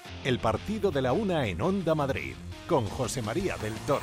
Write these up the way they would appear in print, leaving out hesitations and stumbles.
El partido de la una en Onda Madrid, con José María del Toro.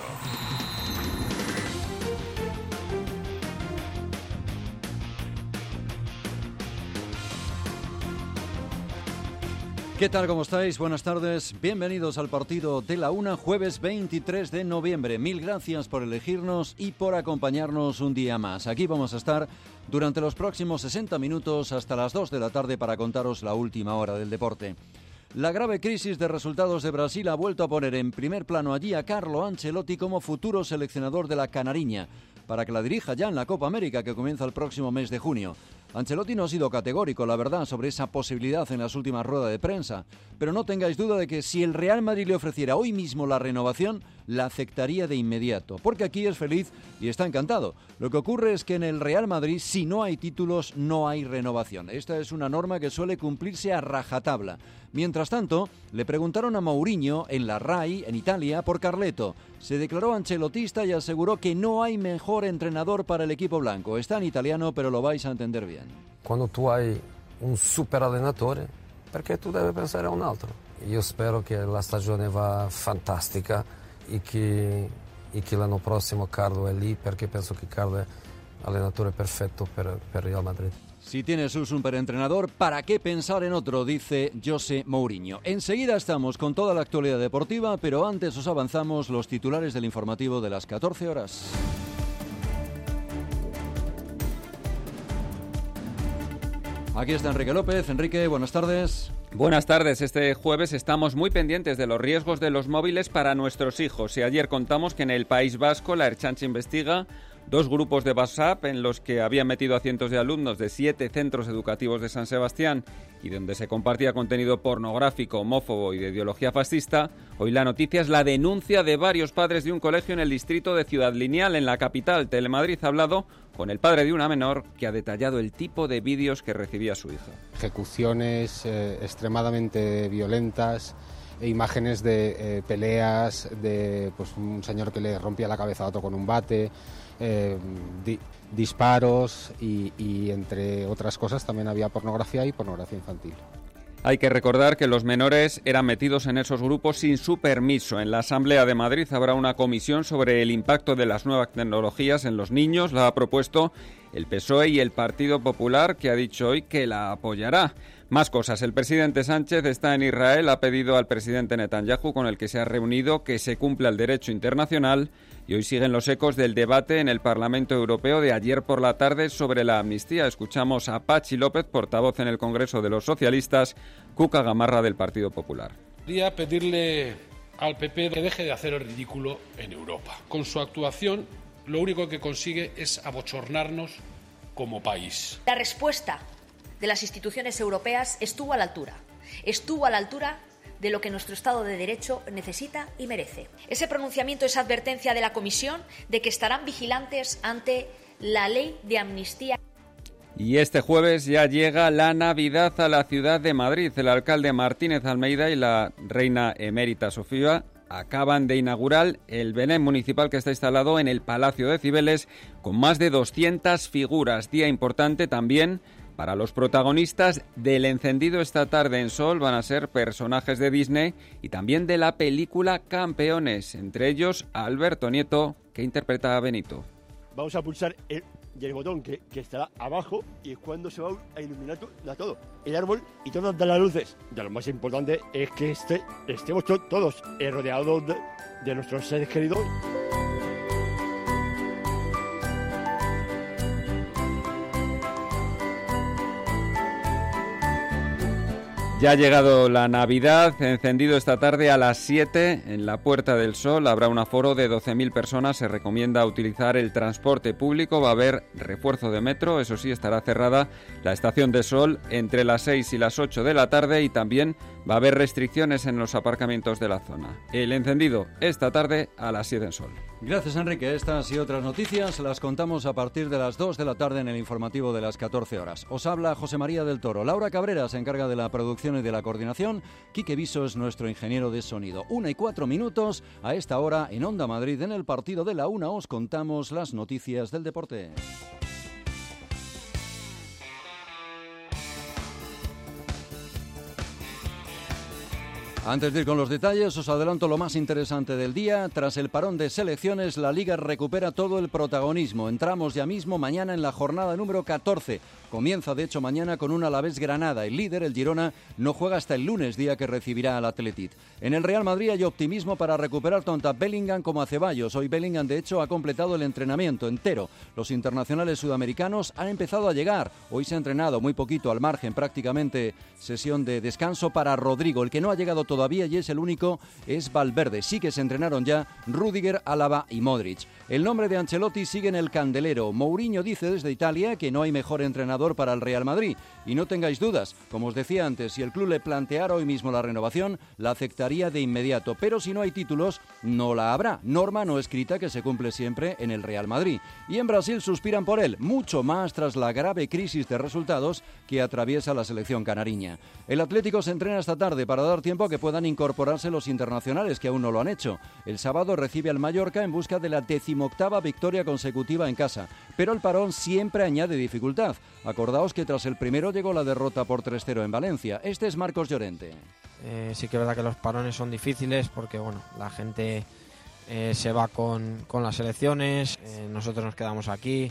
¿Qué tal? ¿Cómo estáis? Buenas tardes. Bienvenidos al partido de la una, jueves 23 de noviembre. Mil gracias por elegirnos y por acompañarnos un día más. Aquí vamos a estar durante los próximos 60 minutos hasta las 2 de la tarde para contaros la última hora del deporte. La grave crisis de resultados de Brasil ha vuelto a poner en primer plano allí a Carlo Ancelotti como futuro seleccionador de la Canariña, para que la dirija ya en la Copa América que comienza el próximo mes de junio. Ancelotti no ha sido categórico, la verdad, sobre esa posibilidad en las últimas ruedas de prensa, pero no tengáis duda de que si el Real Madrid le ofreciera hoy mismo la renovación, la aceptaría de inmediato, porque aquí es feliz y está encantado. Lo que ocurre es que en el Real Madrid, si no hay títulos, no hay renovación. Esta es una norma que suele cumplirse a rajatabla. Mientras tanto, le preguntaron a Mourinho en la RAI, en Italia, por Carleto. Se declaró ancelotista y aseguró que no hay mejor entrenador para el equipo blanco. Está en italiano, pero lo vais a entender bien. Quando tu hai un super allenatore, perché tu devi pensare a un altro. Io spero che la stagione va fantastica e che l'anno prossimo Carlo è lì, perché penso che Carlo è allenatore perfetto per Real Madrid. Si tienes un superentrenador, ¿para qué pensar en otro?, dice José Mourinho. Enseguida estamos con toda la actualidad deportiva, pero antes os avanzamos los titulares del informativo de las 14 horas. Aquí está Enrique López. Enrique, buenas tardes. Buenas tardes. Este jueves estamos muy pendientes de los riesgos de los móviles para nuestros hijos. Y ayer contamos que en el País Vasco la Ertzaintza investiga 2 grupos de WhatsApp en los que habían metido a cientos de alumnos de 7 centros educativos de San Sebastián y donde se compartía contenido pornográfico, homófobo y de ideología fascista. Hoy la noticia es la denuncia de varios padres de un colegio en el distrito de Ciudad Lineal, en la capital. Telemadrid ha hablado con el padre de una menor que ha detallado el tipo de vídeos que recibía su hija. Ejecuciones extremadamente violentas, imágenes de peleas, de un señor que le rompía la cabeza a otro con un bate, disparos y entre otras cosas también había pornografía y pornografía infantil. Hay que recordar que los menores eran metidos en esos grupos sin su permiso. En la Asamblea de Madrid habrá una comisión sobre el impacto de las nuevas tecnologías en los niños. La ha propuesto el PSOE y el Partido Popular, que ha dicho hoy que la apoyará. Más cosas. El presidente Sánchez está en Israel, ha pedido al presidente Netanyahu, con el que se ha reunido, que se cumpla el derecho internacional, y hoy siguen los ecos del debate en el Parlamento Europeo de ayer por la tarde sobre la amnistía. Escuchamos a Patxi López, portavoz en el Congreso de los Socialistas, Cuca Gamarra del Partido Popular. Quería pedirle al PP que deje de hacer el ridículo en Europa. Con su actuación, lo único que consigue es abochornarnos como país. La respuesta de las instituciones europeas estuvo a la altura de lo que nuestro Estado de Derecho necesita y merece. Ese pronunciamiento es advertencia de la Comisión de que estarán vigilantes ante la ley de amnistía. Y este jueves ya llega la Navidad a la ciudad de Madrid. El alcalde Martínez Almeida y la reina emérita Sofía acaban de inaugurar el Belén municipal que está instalado en el Palacio de Cibeles con más de 200 figuras. Día importante también para los protagonistas del encendido esta tarde en Sol. Van a ser personajes de Disney y también de la película Campeones, entre ellos Alberto Nieto, que interpreta a Benito. Vamos a pulsar el botón que estará abajo y es cuando se va a iluminar todo, el árbol y todas las luces. Ya lo más importante es que estemos todos rodeados de nuestros seres queridos. Ya ha llegado la Navidad, encendido esta tarde a las 7 en la Puerta del Sol. Habrá un aforo de 12.000 personas. Se recomienda utilizar el transporte público. Va a haber refuerzo de metro. Eso sí, estará cerrada la Estación de Sol entre las 6 y las 8 de la tarde y también va a haber restricciones en los aparcamientos de la zona. El encendido esta tarde a las 7 en Sol. Gracias, Enrique. Estas y otras noticias las contamos a partir de las 2 de la tarde en el informativo de las 14 horas. Os habla José María del Toro. Laura Cabrera se encarga de la producción y de la coordinación. Quique Viso es nuestro ingeniero de sonido. 1:04 a esta hora en Onda Madrid. En el partido de la 1 os contamos las noticias del deporte. Antes de ir con los detalles, os adelanto lo más interesante del día. Tras el parón de selecciones, la Liga recupera todo el protagonismo. Entramos ya mismo mañana en la jornada número 14. Comienza, de hecho, mañana con un Alavés Granada. El líder, el Girona, no juega hasta el lunes, día que recibirá al Athletic. En el Real Madrid hay optimismo para recuperar tanto a Bellingham como a Ceballos. Hoy Bellingham, de hecho, ha completado el entrenamiento entero. Los internacionales sudamericanos han empezado a llegar. Hoy se ha entrenado muy poquito, al margen, prácticamente sesión de descanso para Rodrigo. El que no ha llegado todavía, y es el único, es Valverde. Sí que se entrenaron ya Rüdiger, Álava y Modric. El nombre de Ancelotti sigue en el candelero. Mourinho dice desde Italia que no hay mejor entrenador para el Real Madrid. Y no tengáis dudas, como os decía antes, si el club le planteara hoy mismo la renovación, la aceptaría de inmediato. Pero si no hay títulos, no la habrá. Norma no escrita que se cumple siempre en el Real Madrid. Y en Brasil suspiran por él, mucho más tras la grave crisis de resultados que atraviesa la selección canariña. El Atlético se entrena esta tarde para dar tiempo a que puedan incorporarse los internacionales que aún no lo han hecho. El sábado recibe al Mallorca en busca de la 18ª victoria consecutiva en casa. Pero el parón siempre añade dificultad. Acordaos que tras el primero llegó la derrota por 3-0 en Valencia. Este es Marcos Llorente. Sí que es verdad que los parones son difíciles porque bueno, la gente se va con las selecciones, nosotros nos quedamos aquí.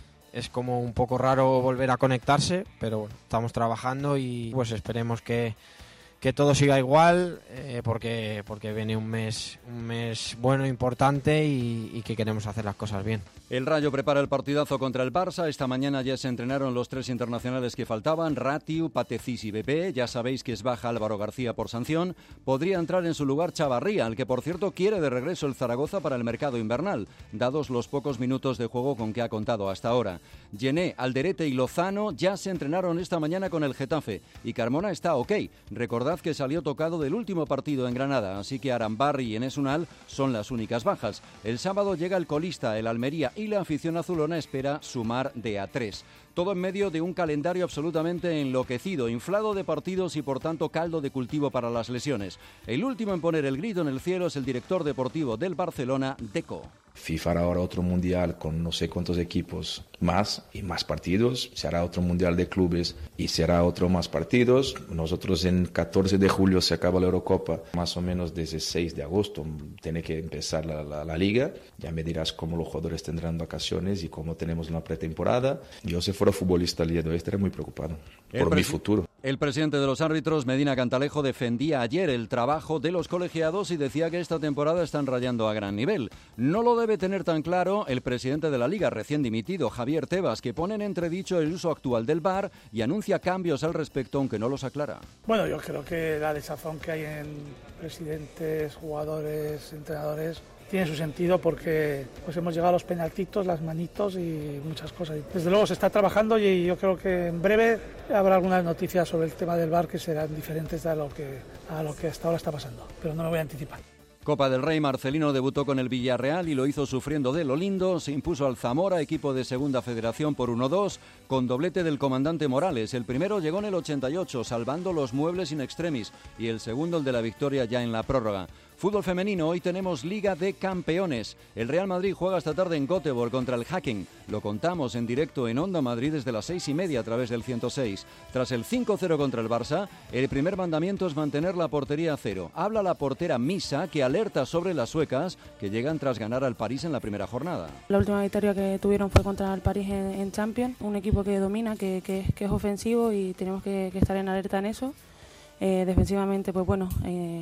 Es como un poco raro volver a conectarse, pero bueno, estamos trabajando y pues esperemos que todo siga igual, porque viene un mes bueno, importante y que queremos hacer las cosas bien. El Rayo prepara el partidazo contra el Barça. Esta mañana ya se entrenaron los 3 internacionales que faltaban, Ratiu, Patecís y Bebé. Ya sabéis que es baja Álvaro García por sanción. Podría entrar en su lugar Chavarría, al que por cierto quiere de regreso el Zaragoza para el mercado invernal, dados los pocos minutos de juego con que ha contado hasta ahora. Gené, Alderete y Lozano ya se entrenaron esta mañana con el Getafe y Carmona está ok. Recordad que salió tocado del último partido en Granada, así que Arambarri y Enes Unal son las únicas bajas. El sábado llega el colista, el Almería, y la afición azulona espera sumar de a 3. Todo en medio de un calendario absolutamente enloquecido, inflado de partidos y por tanto caldo de cultivo para las lesiones. El último en poner el grito en el cielo es el director deportivo del Barcelona, Deco. FIFA hará ahora otro mundial con no sé cuántos equipos más y más partidos. Se hará otro mundial de clubes y se hará otro más partidos. Nosotros en 14 de julio se acaba la Eurocopa, más o menos desde 6 de agosto tiene que empezar la liga. Ya me dirás cómo los jugadores tendrán vacaciones y cómo tenemos una pretemporada. Yo si fuera futbolista el día de hoy estaría muy preocupado por mi futuro. El presidente de los árbitros, Medina Cantalejo, defendía ayer el trabajo de los colegiados y decía que esta temporada están rayando a gran nivel. No lo debe tener tan claro el presidente de la Liga, recién dimitido, Javier Tebas, que pone en entredicho el uso actual del VAR y anuncia cambios al respecto, aunque no los aclara. Bueno, yo creo que la desazón que hay en presidentes, jugadores, entrenadores tiene su sentido porque pues hemos llegado a los penaltitos, las manitos y muchas cosas. Desde luego se está trabajando y yo creo que en breve habrá algunas noticias sobre el tema del VAR que serán diferentes a lo que hasta ahora está pasando, pero no me voy a anticipar. Copa del Rey, Marcelino debutó con el Villarreal y lo hizo sufriendo de lo lindo. Se impuso al Zamora, equipo de Segunda Federación, por 1-2, con doblete del comandante Morales. El primero llegó en el 88, salvando los muebles in extremis, y el segundo, el de la victoria, ya en la prórroga. Fútbol femenino, hoy tenemos Liga de Campeones. El Real Madrid juega esta tarde en Göteborg contra el Häcken. Lo contamos en directo en Onda Madrid desde las 6:30 a través del 106. Tras el 5-0 contra el Barça, el primer mandamiento es mantener la portería a cero. Habla la portera Misa, que alerta sobre las suecas que llegan tras ganar al París en la primera jornada. La última victoria que tuvieron fue contra el París en Champions, un equipo que domina, que es ofensivo y tenemos que estar en alerta en eso. Defensivamente, pues bueno,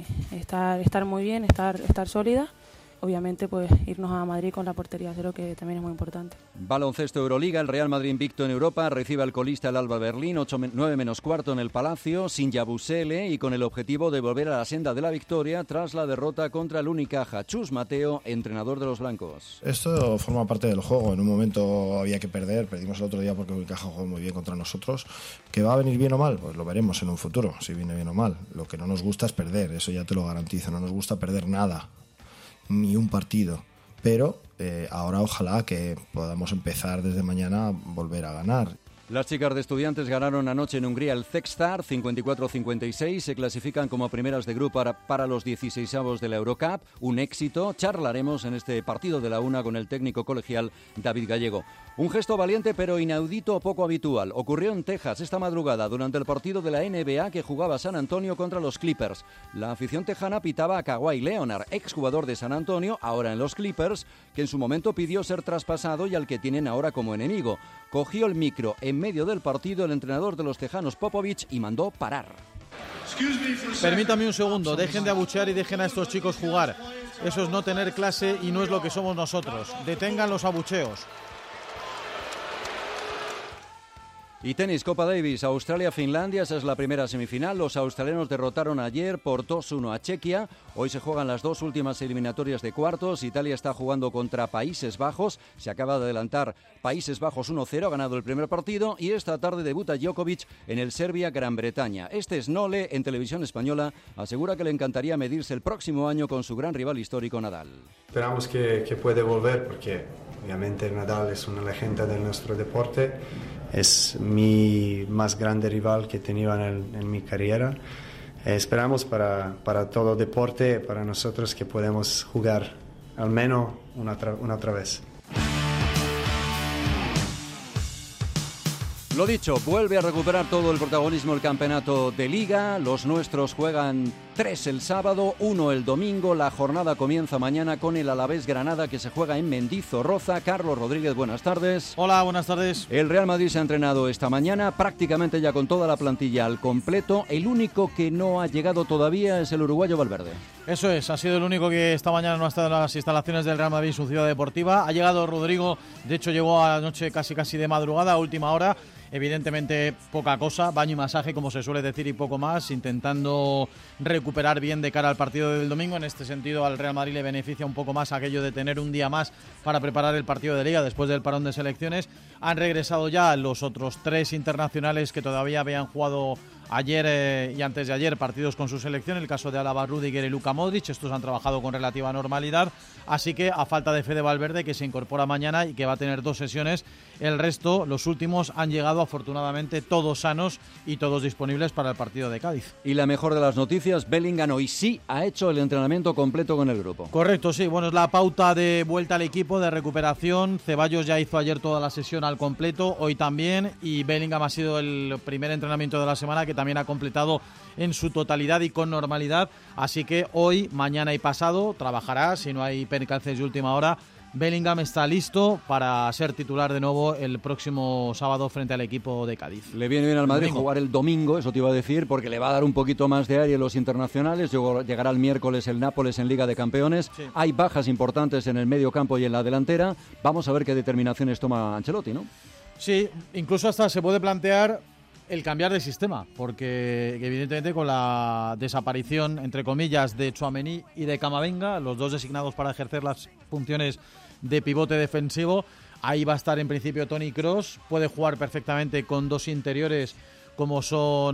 estar muy bien, estar sólida. Obviamente, pues irnos a Madrid con la portería a cero, que también es muy importante. Baloncesto Euroliga, el Real Madrid invicto en Europa, recibe al colista el Alba Berlín, 9 menos cuarto en el Palacio, sin Yabusele y con el objetivo de volver a la senda de la victoria tras la derrota contra el Unicaja. Chus Mateo, entrenador de los blancos. Esto forma parte del juego, en un momento había que perder, perdimos el otro día porque Unicaja jugó muy bien contra nosotros. ¿Que va a venir bien o mal? Pues lo veremos en un futuro, si viene bien o mal. Lo que no nos gusta es perder, eso ya te lo garantizo, no nos gusta perder nada. Ni un partido, pero ahora ojalá que podamos empezar desde mañana a volver a ganar. Las chicas de Estudiantes ganaron anoche en Hungría el Zextar 54-56, se clasifican como primeras de grupo para los 16avos de la Eurocup, un éxito. Charlaremos en este partido de la una con el técnico colegial David Gallego. Un gesto valiente pero inaudito o poco habitual. Ocurrió en Texas esta madrugada durante el partido de la NBA que jugaba San Antonio contra los Clippers. La afición tejana pitaba a Kawhi Leonard, exjugador de San Antonio, ahora en los Clippers, que en su momento pidió ser traspasado y al que tienen ahora como enemigo. Cogió el micro en medio del partido el entrenador de los tejanos Popovich y mandó parar. Permítame un segundo, dejen de abuchear y dejen a estos chicos jugar. Eso es no tener clase y no es lo que somos nosotros. Detengan los abucheos. Y tenis, Copa Davis, Australia-Finlandia, esa es la primera semifinal. Los australianos derrotaron ayer por 2-1 a Chequia. Hoy se juegan las dos últimas eliminatorias de cuartos. Italia está jugando contra Países Bajos. Se acaba de adelantar Países Bajos 1-0, ha ganado el primer partido. Y esta tarde debuta Djokovic en el Serbia-Gran Bretaña. Este Snole, en televisión española, asegura que le encantaría medirse el próximo año con su gran rival histórico Nadal. Esperamos que puede volver porque obviamente Nadal es una leyenda de nuestro deporte. Es mi más grande rival que he tenido en mi carrera. Esperamos para todo deporte, para nosotros que podemos jugar al menos una otra vez. Lo dicho, vuelve a recuperar todo el protagonismo el campeonato de Liga. Los nuestros juegan 3 el sábado, 1 el domingo. La jornada comienza mañana con el Alavés Granada que se juega en Mendizorroza. Carlos Rodríguez, buenas tardes. Hola, buenas tardes. El Real Madrid se ha entrenado esta mañana, prácticamente ya con toda la plantilla al completo. El único que no ha llegado todavía es el uruguayo Valverde. Eso es, ha sido el único que esta mañana no ha estado en las instalaciones del Real Madrid, su ciudad deportiva. Ha llegado Rodrigo, de hecho llegó anoche casi de madrugada, a última hora. Evidentemente poca cosa, baño y masaje como se suele decir y poco más, intentando recuperar bien de cara al partido del domingo. En este sentido al Real Madrid le beneficia un poco más aquello de tener un día más para preparar el partido de Liga después del parón de selecciones. Han regresado ya los otros 3 internacionales que todavía habían jugado ayer y antes de ayer partidos con su selección, el caso de Alaba, Rüdiger y Luka Modric. Estos han trabajado con relativa normalidad, así que a falta de Fede Valverde, que se incorpora mañana y que va a tener 2 sesiones, el resto, los últimos, han llegado afortunadamente todos sanos y todos disponibles para el partido de Cádiz. Y la mejor de las noticias, Bellingham hoy sí ha hecho el entrenamiento completo con el grupo. Correcto, sí, bueno, es la pauta de vuelta al equipo, de recuperación. Ceballos ya hizo ayer toda la sesión al completo, hoy también, y Bellingham ha sido el primer entrenamiento de la semana que también ha completado en su totalidad y con normalidad, así que hoy, mañana y pasado trabajará, si no hay percances de última hora. Bellingham está listo para ser titular de nuevo el próximo sábado frente al equipo de Cádiz. Le viene bien al Madrid jugar el domingo, eso te iba a decir, porque le va a dar un poquito más de aire en los internacionales. Llegará el miércoles el Nápoles en Liga de Campeones. Sí. Hay bajas importantes en el medio campo y en la delantera. Vamos a ver qué determinaciones toma Ancelotti, ¿no? Sí, incluso hasta se puede plantear el cambiar de sistema, porque evidentemente con la desaparición, entre comillas, de Tchouaméni y de Camavinga, los dos designados para ejercer las funciones de pivote defensivo, ahí va a estar en principio Toni Kroos. Puede jugar perfectamente con 2 interiores como son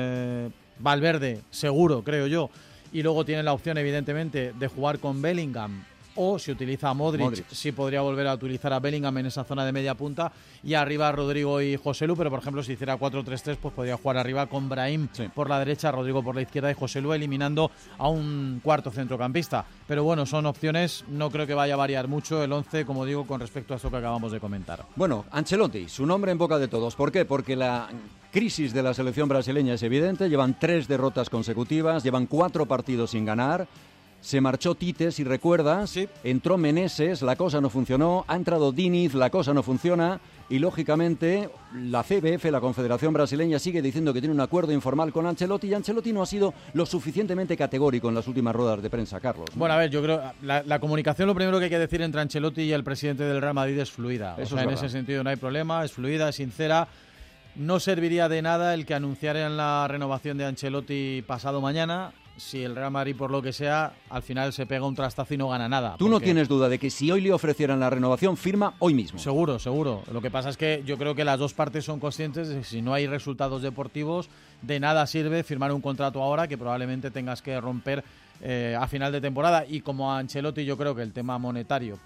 Valverde, seguro, creo yo, y luego tiene la opción evidentemente de jugar con Bellingham, o si utiliza a Modric, sí podría volver a utilizar a Bellingham en esa zona de media punta y arriba Rodrigo y Joselu, pero por ejemplo si hiciera 4-3-3 pues podría jugar arriba con Brahim por la derecha, Rodrigo por la izquierda y Joselu eliminando a un cuarto centrocampista. Pero bueno, son opciones, no creo que vaya a variar mucho el 11, como digo, con respecto a esto que acabamos de comentar. Bueno, Ancelotti, su nombre en boca de todos. ¿Por qué? Porque la crisis de la selección brasileña es evidente, llevan 3 derrotas consecutivas, llevan 4 partidos sin ganar. Se marchó Tite, si recuerdas, entró Meneses, la cosa no funcionó, ha entrado Diniz, la cosa no funciona y lógicamente la CBF, la Confederación Brasileña, sigue diciendo que tiene un acuerdo informal con Ancelotti y Ancelotti no ha sido lo suficientemente categórico en las últimas ruedas de prensa, Carlos, ¿no? Bueno, a ver, yo creo la comunicación, lo primero que hay que decir entre Ancelotti y el presidente del Real Madrid es fluida. Eso en ese sentido no hay problema, es fluida, es sincera. No serviría de nada el que anunciaran la renovación de Ancelotti pasado mañana si el Real Madrid, por lo que sea, al final se pega un trastazo y no gana nada. Tú no tienes duda de que si hoy le ofrecieran la renovación, firma hoy mismo. Seguro, seguro. Lo que pasa es que yo creo que las dos partes son conscientes de que si no hay resultados deportivos, de nada sirve firmar un contrato ahora que probablemente tengas que romper a final de temporada. Y como a Ancelotti yo creo que el tema monetario, pues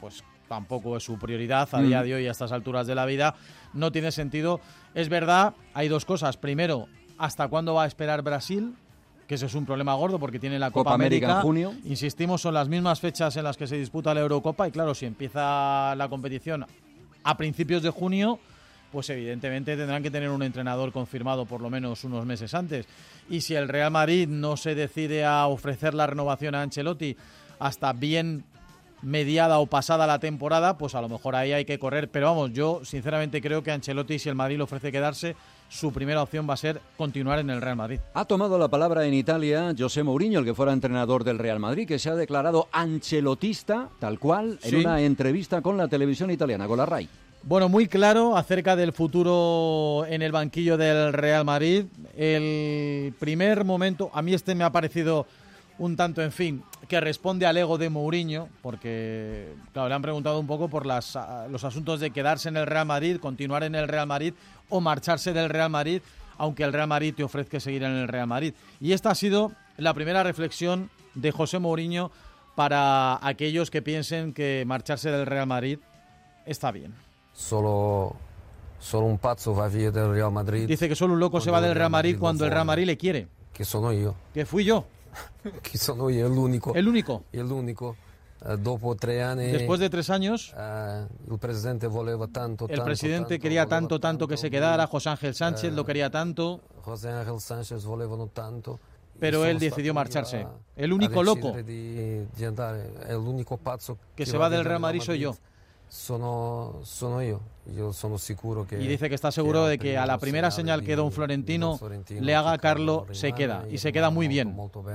tampoco es su prioridad a día de hoy, a estas alturas de la vida, no tiene sentido. Es verdad, hay dos cosas. Primero, ¿hasta cuándo va a esperar Brasil? Que ese es un problema gordo porque tiene la Copa América en junio. Insistimos, son las mismas fechas en las que se disputa la Eurocopa y claro, si empieza la competición a principios de junio, pues evidentemente tendrán que tener un entrenador confirmado por lo menos unos meses antes. Y si el Real Madrid no se decide a ofrecer la renovación a Ancelotti hasta bien mediada o pasada la temporada, pues a lo mejor ahí hay que correr. Pero vamos, yo sinceramente creo que Ancelotti, si el Madrid le ofrece quedarse, su primera opción va a ser continuar en el Real Madrid. Ha tomado la palabra en Italia José Mourinho, el que fuera entrenador del Real Madrid, que se ha declarado ancelotista, tal cual, en una entrevista con la televisión italiana, con la RAI. Bueno, muy claro acerca del futuro en el banquillo del Real Madrid. El primer momento, a mí me ha parecido un tanto, en fin, que responde al ego de Mourinho, porque, claro, le han preguntado un poco por los asuntos de quedarse en el Real Madrid, continuar en el Real Madrid o marcharse del Real Madrid, aunque el Real Madrid te ofrezca seguir en el Real Madrid. Y esta ha sido la primera reflexión de José Mourinho para aquellos que piensen que marcharse del Real Madrid está bien. Solo un pazzo va via del Real Madrid. Dice que solo un loco se va del Real Madrid cuando el Real Madrid le quiere. Que sono io. Que fui yo. Che sono io, l'unico. El único. Dopo 3 anni. Después de 3 años. El presidente voleva tanto. El presidente quería tanto que se quedara. José Ángel Sánchez lo quería tanto. José Ángel Sánchez volevano tanto. Pero él decidió marcharse. El único loco. El único pazzo que se va del Real Madrid soy yo. Sono io. Yo sono sicuro que. Y dice que está seguro de que a la primera señal que don Florentino le haga a Carlo se queda. Y se queda muy bien.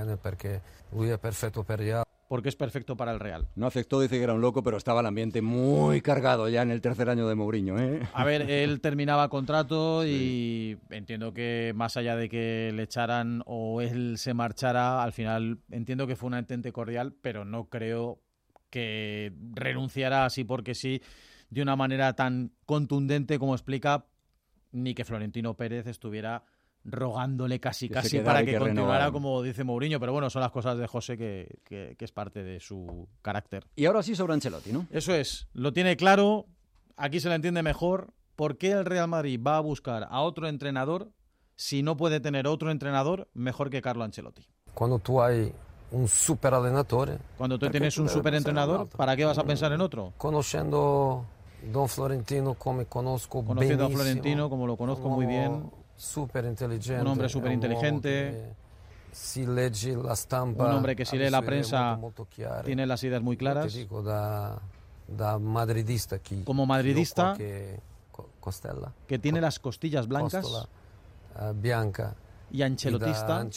Porque es perfecto para el Real. No aceptó, dice que era un loco, pero estaba el ambiente muy cargado ya en el tercer año de Mourinho, ¿eh? A ver, él terminaba contrato y entiendo que más allá de que le echaran o él se marchara, al final entiendo que fue un entente cordial, pero no creo que renunciara así porque sí, de una manera tan contundente como explica, ni que Florentino Pérez estuviera rogándole casi para que continuara, como dice Mourinho. Pero bueno, son las cosas de José que es parte de su carácter. Y ahora sí sobre Ancelotti, ¿no? Eso es, lo tiene claro, aquí se le entiende mejor. ¿Por qué el Real Madrid va a buscar a otro entrenador si no puede tener otro entrenador mejor que Carlo Ancelotti? Cuando tú hay un super allenatore. Cuando tú tienes un super entrenador, ¿para qué vas a pensar en otro? Conociendo Don Florentino como conozco Conociendo a Florentino como lo conozco muy bien. Super inteligente. Un hombre súper inteligente. Si leggi la stampa, un hombre que si lee la prensa tiene las ideas muy claras. Te digo, da madridista aquí. Como madridista, costella, que tiene las costillas blancas. Costola, bianca. Y ancelotista.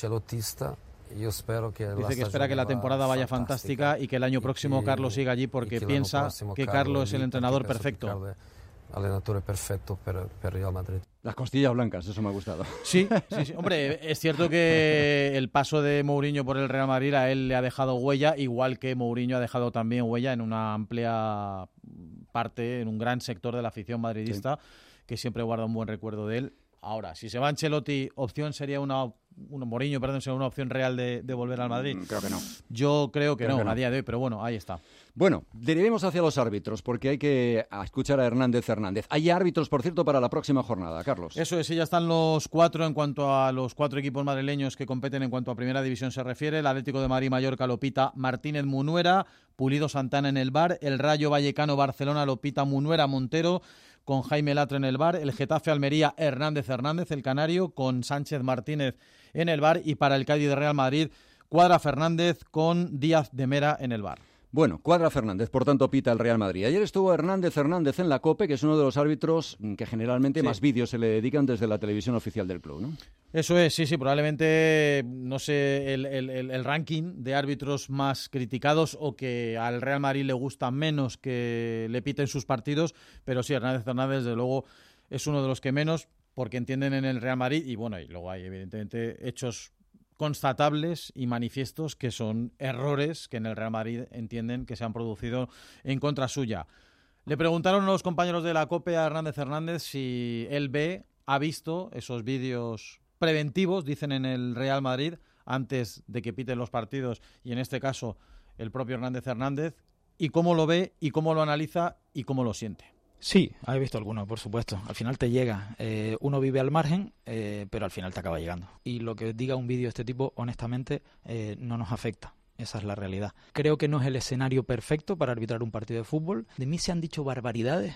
Yo espero que dice que espera que la temporada vaya fantástica y que el año próximo Carlo siga allí porque piensa que Carlo es el entrenador perfecto. Allenatore perfecto per Real Madrid. Las costillas blancas, eso me ha gustado. Sí. Hombre, es cierto que el paso de Mourinho por el Real Madrid a él le ha dejado huella, igual que Mourinho ha dejado también huella en una amplia parte, en un gran sector de la afición madridista, que siempre guarda un buen recuerdo de él. Ahora, si se va Ancelotti, opción sería Mourinho, sería una opción real de volver al Madrid. Creo que no. Yo creo que no, a día de hoy, pero bueno, ahí está. Bueno, derivemos hacia los árbitros, porque hay que escuchar a Hernández. Hay árbitros, por cierto, para la próxima jornada, Carlos. Eso es, ya están los 4 en cuanto a los 4 equipos madrileños que competen en cuanto a Primera División se refiere. El Atlético de Madrid Mallorca lo pita Martínez Munuera, Pulido Santana en el VAR, el Rayo Vallecano Barcelona lo pita Munuera Montero, con Jaime Latre en el VAR, el Getafe Almería Hernández, el canario, con Sánchez Martínez en el VAR, y para el Cádiz de Real Madrid, Cuadra Fernández con Díaz de Mera en el VAR. Bueno, Cuadra Fernández, por tanto, pita el Real Madrid. Ayer estuvo Hernández en la COPE, que es uno de los árbitros que generalmente más vídeos se le dedican desde la televisión oficial del club, ¿no? Eso es, sí, probablemente, no sé, el ranking de árbitros más criticados o que al Real Madrid le gusta menos que le piten sus partidos, pero sí, Hernández, desde luego, es uno de los que menos, porque entienden en el Real Madrid, y bueno, y luego hay evidentemente hechos constatables y manifiestos que son errores que en el Real Madrid entienden que se han producido en contra suya. Le preguntaron a los compañeros de la COPE a Hernández si él ha visto esos vídeos preventivos, dicen en el Real Madrid, antes de que piten los partidos, y en este caso el propio Hernández, y cómo lo ve y cómo lo analiza y cómo lo siente. Sí, he visto alguno, por supuesto. Al final te llega. Uno vive al margen, pero al final te acaba llegando. Y lo que diga un vídeo de este tipo, honestamente, no nos afecta. Esa es la realidad. Creo que no es el escenario perfecto para arbitrar un partido de fútbol. De mí se han dicho barbaridades,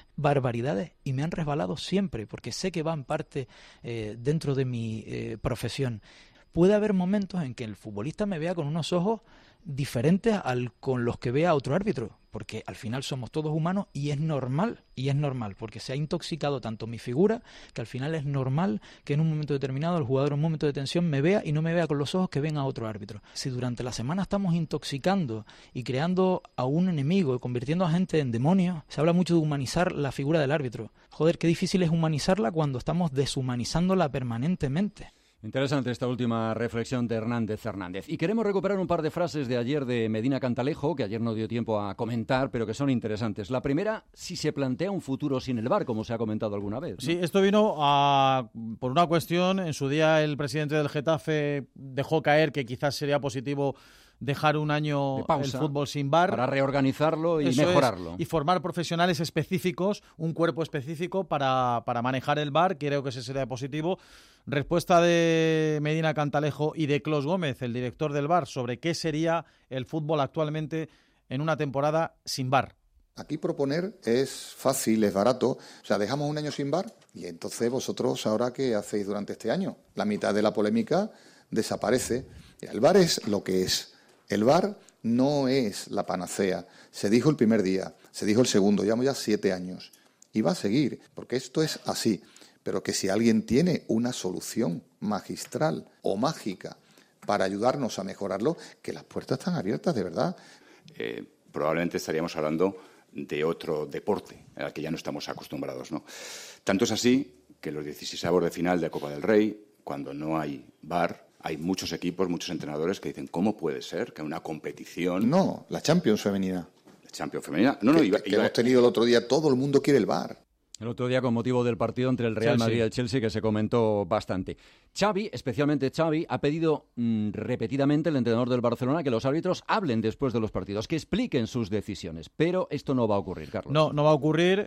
y me han resbalado siempre, porque sé que va en parte dentro de mi profesión. Puede haber momentos en que el futbolista me vea con unos ojos diferentes con los que vea a otro árbitro, porque al final somos todos humanos y es normal, porque se ha intoxicado tanto mi figura que al final es normal que en un momento determinado el jugador en un momento de tensión me vea y no me vea con los ojos que ven a otro árbitro. Si durante la semana estamos intoxicando y creando a un enemigo y convirtiendo a gente en demonios, se habla mucho de humanizar la figura del árbitro. Joder, qué difícil es humanizarla cuando estamos deshumanizándola permanentemente. Interesante esta última reflexión de Hernández. Y queremos recuperar un par de frases de ayer de Medina Cantalejo, que ayer no dio tiempo a comentar, pero que son interesantes. La primera, si se plantea un futuro sin el VAR, como se ha comentado alguna vez, ¿no? Sí, esto vino por una cuestión. En su día el presidente del Getafe dejó caer que quizás sería positivo dejar un año de pausa, el fútbol sin VAR. Para reorganizarlo y mejorarlo. Y formar profesionales específicos, un cuerpo específico para manejar el VAR. Creo que ese sería positivo. Respuesta de Medina Cantalejo y de Clos Gómez, el director del VAR, sobre qué sería el fútbol actualmente en una temporada sin VAR. Aquí proponer es fácil, es barato. O sea, dejamos un año sin VAR y entonces vosotros ahora ¿qué hacéis durante este año? La mitad de la polémica desaparece. El VAR es lo que es. El VAR no es la panacea. Se dijo el primer día, se dijo el segundo, llevamos ya 7 años. Y va a seguir, porque esto es así. Pero que si alguien tiene una solución magistral o mágica para ayudarnos a mejorarlo, que las puertas están abiertas, de verdad. Probablemente estaríamos hablando de otro deporte al que ya no estamos acostumbrados, ¿no? Tanto es así que los 16avos de final de Copa del Rey, cuando no hay VAR, hay muchos equipos, muchos entrenadores que dicen ¿cómo puede ser que una competición... No, la Champions femenina. La Champions femenina. Que hemos tenido el otro día, todo el mundo quiere el VAR. El otro día con motivo del partido entre el Real Madrid y el Chelsea, que se comentó bastante. Xavi, especialmente Xavi, ha pedido repetidamente, el entrenador del Barcelona, que los árbitros hablen después de los partidos, que expliquen sus decisiones. Pero esto no va a ocurrir, Carlos. No va a ocurrir.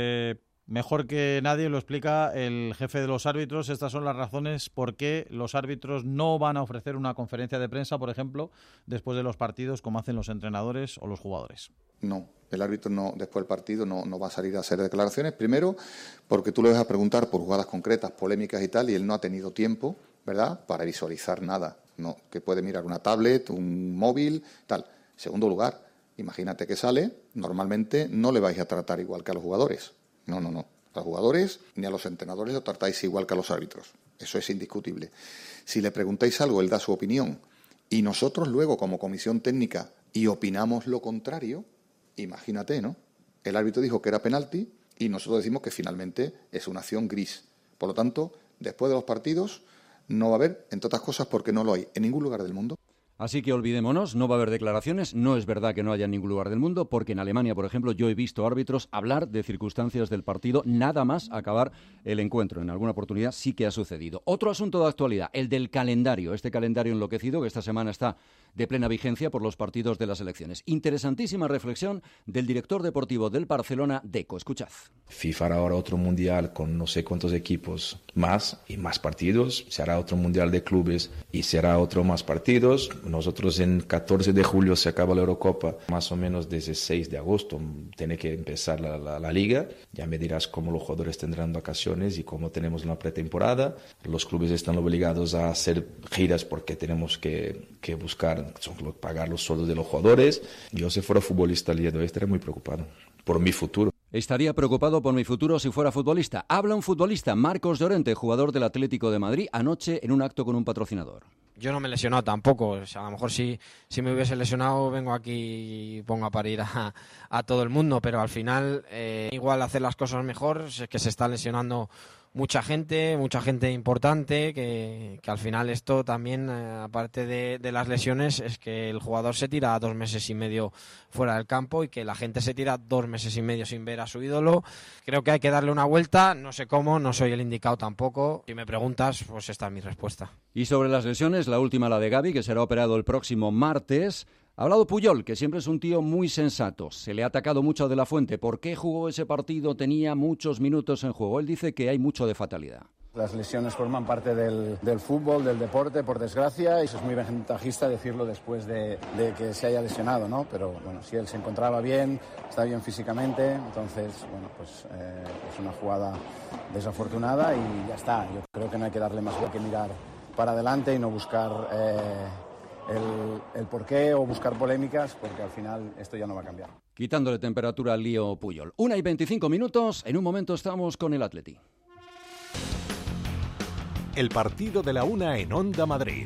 Mejor que nadie lo explica el jefe de los árbitros. Estas son las razones por qué los árbitros no van a ofrecer una conferencia de prensa, por ejemplo, después de los partidos, como hacen los entrenadores o los jugadores. No, el árbitro no, después del partido no va a salir a hacer declaraciones. Primero, porque tú le vas a preguntar por jugadas concretas, polémicas y tal, y él no ha tenido tiempo, ¿verdad?, para visualizar nada. No, que puede mirar una tablet, un móvil, tal. Segundo lugar, imagínate que sale, normalmente no le vais a tratar igual que a los jugadores. No. A los jugadores ni a los entrenadores lo tratáis igual que a los árbitros. Eso es indiscutible. Si le preguntáis algo, él da su opinión, y nosotros luego, como comisión técnica, y opinamos lo contrario, imagínate, ¿no? El árbitro dijo que era penalti y nosotros decimos que finalmente es una acción gris. Por lo tanto, después de los partidos no va a haber, entre otras cosas, porque no lo hay en ningún lugar del mundo. Así que olvidémonos, no va a haber declaraciones. No es verdad que no haya en ningún lugar del mundo, porque en Alemania, por ejemplo, yo he visto árbitros hablar de circunstancias del partido nada más acabar el encuentro. En alguna oportunidad sí que ha sucedido. Otro asunto de actualidad, el del calendario. Este calendario enloquecido que esta semana está de plena vigencia por los partidos de las elecciones. Interesantísima reflexión del director deportivo del Barcelona, Deco. Escuchad. FIFA hará ahora otro mundial con no sé cuántos equipos más y más partidos. Se hará otro mundial de clubes y se hará otro más partidos. Nosotros en 14 de julio se acaba la Eurocopa, más o menos desde 6 de agosto tiene que empezar la liga. Ya me dirás cómo los jugadores tendrán vacaciones y cómo tenemos una pretemporada. Los clubes están obligados a hacer giras porque tenemos que buscar pagar los sueldos de los jugadores. Yo, si fuera futbolista el día de hoy, estaría muy preocupado por mi futuro. Estaría preocupado por mi futuro si fuera futbolista. Habla un futbolista, Marcos Llorente, jugador del Atlético de Madrid, anoche en un acto con un patrocinador. Yo no me he lesionado tampoco. O sea, a lo mejor si me hubiese lesionado vengo aquí y pongo a parir a todo el mundo, pero al final igual hacer las cosas mejor es que se está lesionando mucha gente importante, que al final esto también, aparte de las lesiones, es que el jugador se tira 2 meses y medio fuera del campo y que la gente se tira 2 meses y medio sin ver a su ídolo. Creo que hay que darle una vuelta, no sé cómo, no soy el indicado tampoco. Si me preguntas, pues esta es mi respuesta. Y sobre las lesiones, la última, la de Gavi, que será operado el próximo martes. Ha hablado Puyol, que siempre es un tío muy sensato. Se le ha atacado mucho a De la Fuente. ¿Por qué jugó ese partido? Tenía muchos minutos en juego. Él dice que hay mucho de fatalidad. Las lesiones forman parte del fútbol, del deporte, por desgracia, y eso es muy ventajista decirlo después de que se haya lesionado, ¿no? Pero bueno, si él se encontraba bien, está bien físicamente, entonces, bueno, pues es una jugada desafortunada y ya está. Yo creo que no hay que darle más vuelta que mirar para adelante y no buscar el porqué o buscar polémicas, porque al final esto ya no va a cambiar. Quitándole temperatura al lío Puyol. 1:25. En un momento estamos con el Atleti. El partido de la una en Onda Madrid.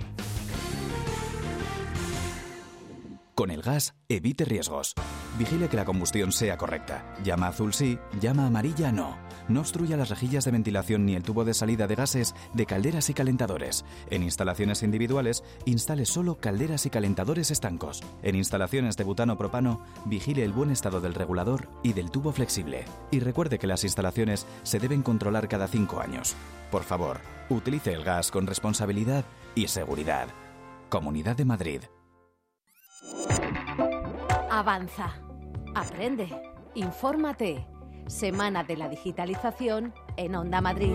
Con el gas, evite riesgos. Vigile que la combustión sea correcta. Llama azul sí, llama amarilla no. No obstruya las rejillas de ventilación ni el tubo de salida de gases de calderas y calentadores. En instalaciones individuales, instale solo calderas y calentadores estancos. En instalaciones de butano-propano, vigile el buen estado del regulador y del tubo flexible. Y recuerde que las instalaciones se deben controlar cada 5 años. Por favor, utilice el gas con responsabilidad y seguridad. Comunidad de Madrid. Avanza, aprende, infórmate. Semana de la Digitalización en Onda Madrid.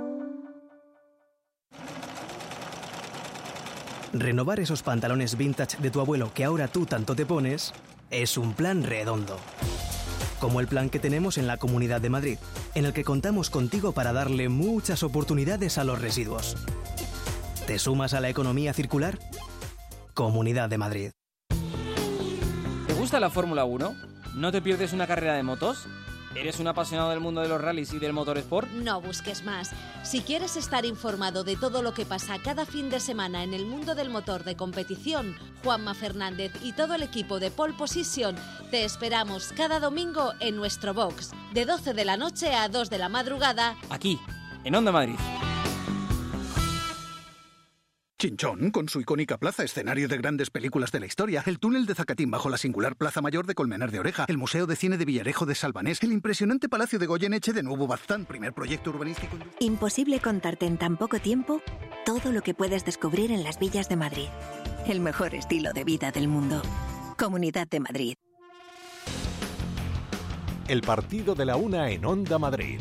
Renovar esos pantalones vintage de tu abuelo que ahora tú tanto te pones es un plan redondo. Como el plan que tenemos en la Comunidad de Madrid, en el que contamos contigo para darle muchas oportunidades a los residuos. ¿Te sumas a la economía circular? Comunidad de Madrid. ¿Te gusta la Fórmula 1? ¿No te pierdes una carrera de motos? ¿Eres un apasionado del mundo de los rallies y del motorsport? No busques más. Si quieres estar informado de todo lo que pasa cada fin de semana en el mundo del motor de competición, Juanma Fernández y todo el equipo de Pole Position te esperamos cada domingo en nuestro box, de 12 de la noche a 2 de la madrugada, aquí, en Onda Madrid. Chinchón, con su icónica plaza, escenario de grandes películas de la historia, el túnel de Zacatín bajo la singular Plaza Mayor de Colmenar de Oreja, el Museo de Cine de Villarejo de Salvanés, el impresionante Palacio de Goyeneche de Nuevo Baztán, primer proyecto urbanístico. Imposible contarte en tan poco tiempo todo lo que puedes descubrir en las villas de Madrid. El mejor estilo de vida del mundo. Comunidad de Madrid. El partido de la una en Onda Madrid.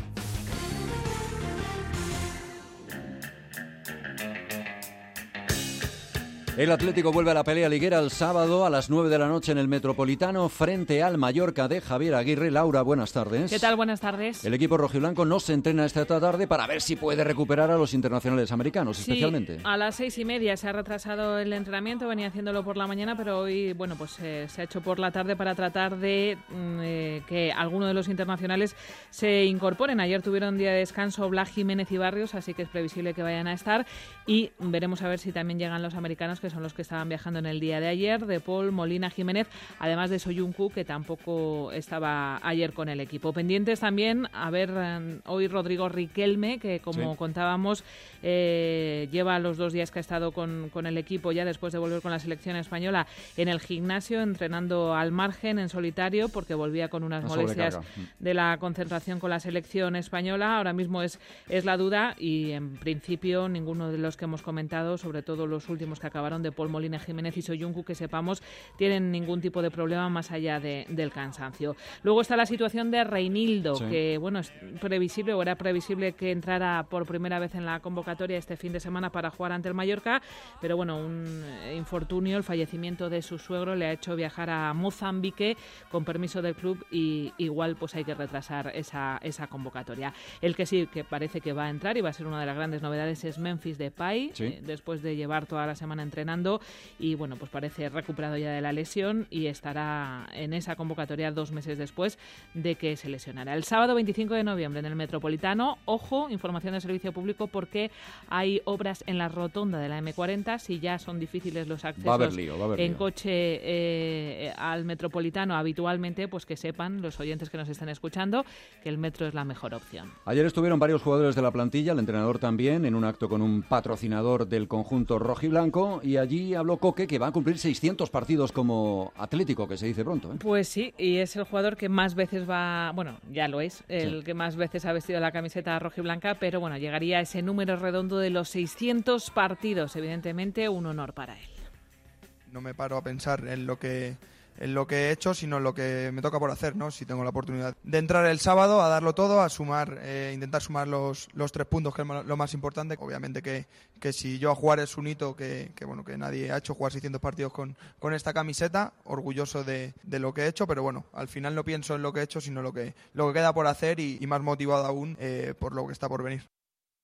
El Atlético vuelve a la pelea liguera el sábado a las 9 de la noche en el Metropolitano frente al Mallorca de Javier Aguirre. Laura, buenas tardes. ¿Qué tal? Buenas tardes. El equipo rojiblanco no se entrena esta tarde para ver si puede recuperar a los internacionales americanos, sí, especialmente. A las 6:30 se ha retrasado el entrenamiento, venía haciéndolo por la mañana, pero hoy, bueno, pues se ha hecho por la tarde para tratar de que alguno de los internacionales se incorporen. Ayer tuvieron día de descanso Blas, Jiménez y Barrios, así que es previsible que vayan a estar y veremos a ver si también llegan los americanos, que son los que estaban viajando en el día de ayer, De Paul, Molina, Jiménez, además de Soyuncu, que tampoco estaba ayer con el equipo. Pendientes también, a ver, hoy Rodrigo Riquelme, que como contábamos, lleva los 2 días que ha estado con el equipo ya después de volver con la selección española en el gimnasio, entrenando al margen, en solitario, porque volvía con unas molestias de la concentración con la selección española. Ahora mismo es la duda y en principio ninguno de los que hemos comentado, sobre todo los últimos que acabaron, De Paul, Molina, Jiménez y Soyuncu, que sepamos, tienen ningún tipo de problema más allá del cansancio. Luego está la situación de Reinildo, que bueno, es previsible, o era previsible que entrara por primera vez en la convocatoria este fin de semana para jugar ante el Mallorca, pero bueno, un infortunio, el fallecimiento de su suegro, le ha hecho viajar a Mozambique con permiso del club y igual pues hay que retrasar esa convocatoria. El que sí, que parece que va a entrar y va a ser una de las grandes novedades es Memphis Depay, después de llevar toda la semana entrenando y bueno, pues parece recuperado ya de la lesión y estará en esa convocatoria 2 meses después de que se lesionara. El sábado 25 de noviembre en el Metropolitano, ojo, información de servicio público, porque hay obras en la rotonda de la M40. Si ya son difíciles los accesos en coche al Metropolitano habitualmente, pues que sepan los oyentes que nos estén escuchando que el metro es la mejor opción. Ayer estuvieron varios jugadores de la plantilla, el entrenador también, en un acto con un patrocinador del conjunto rojiblanco, y allí habló Coque, que va a cumplir 600 partidos como Atlético, que se dice pronto, ¿eh? Pues sí, y es el jugador que más veces bueno, ya lo es, el que más veces ha vestido la camiseta rojiblanca, pero bueno, llegaría a ese número redondo de los 600 partidos, evidentemente un honor para él. No me paro a pensar en lo que he hecho, sino en lo que me toca por hacer, ¿no? Si tengo la oportunidad de entrar el sábado a darlo todo, a sumar, intentar sumar los 3 puntos, que es lo más importante. Obviamente que si yo a jugar es un hito que nadie ha hecho, jugar 600 partidos con esta camiseta, orgulloso de lo que he hecho, pero bueno, al final no pienso en lo que he hecho, sino lo que queda por hacer y más motivado aún por lo que está por venir.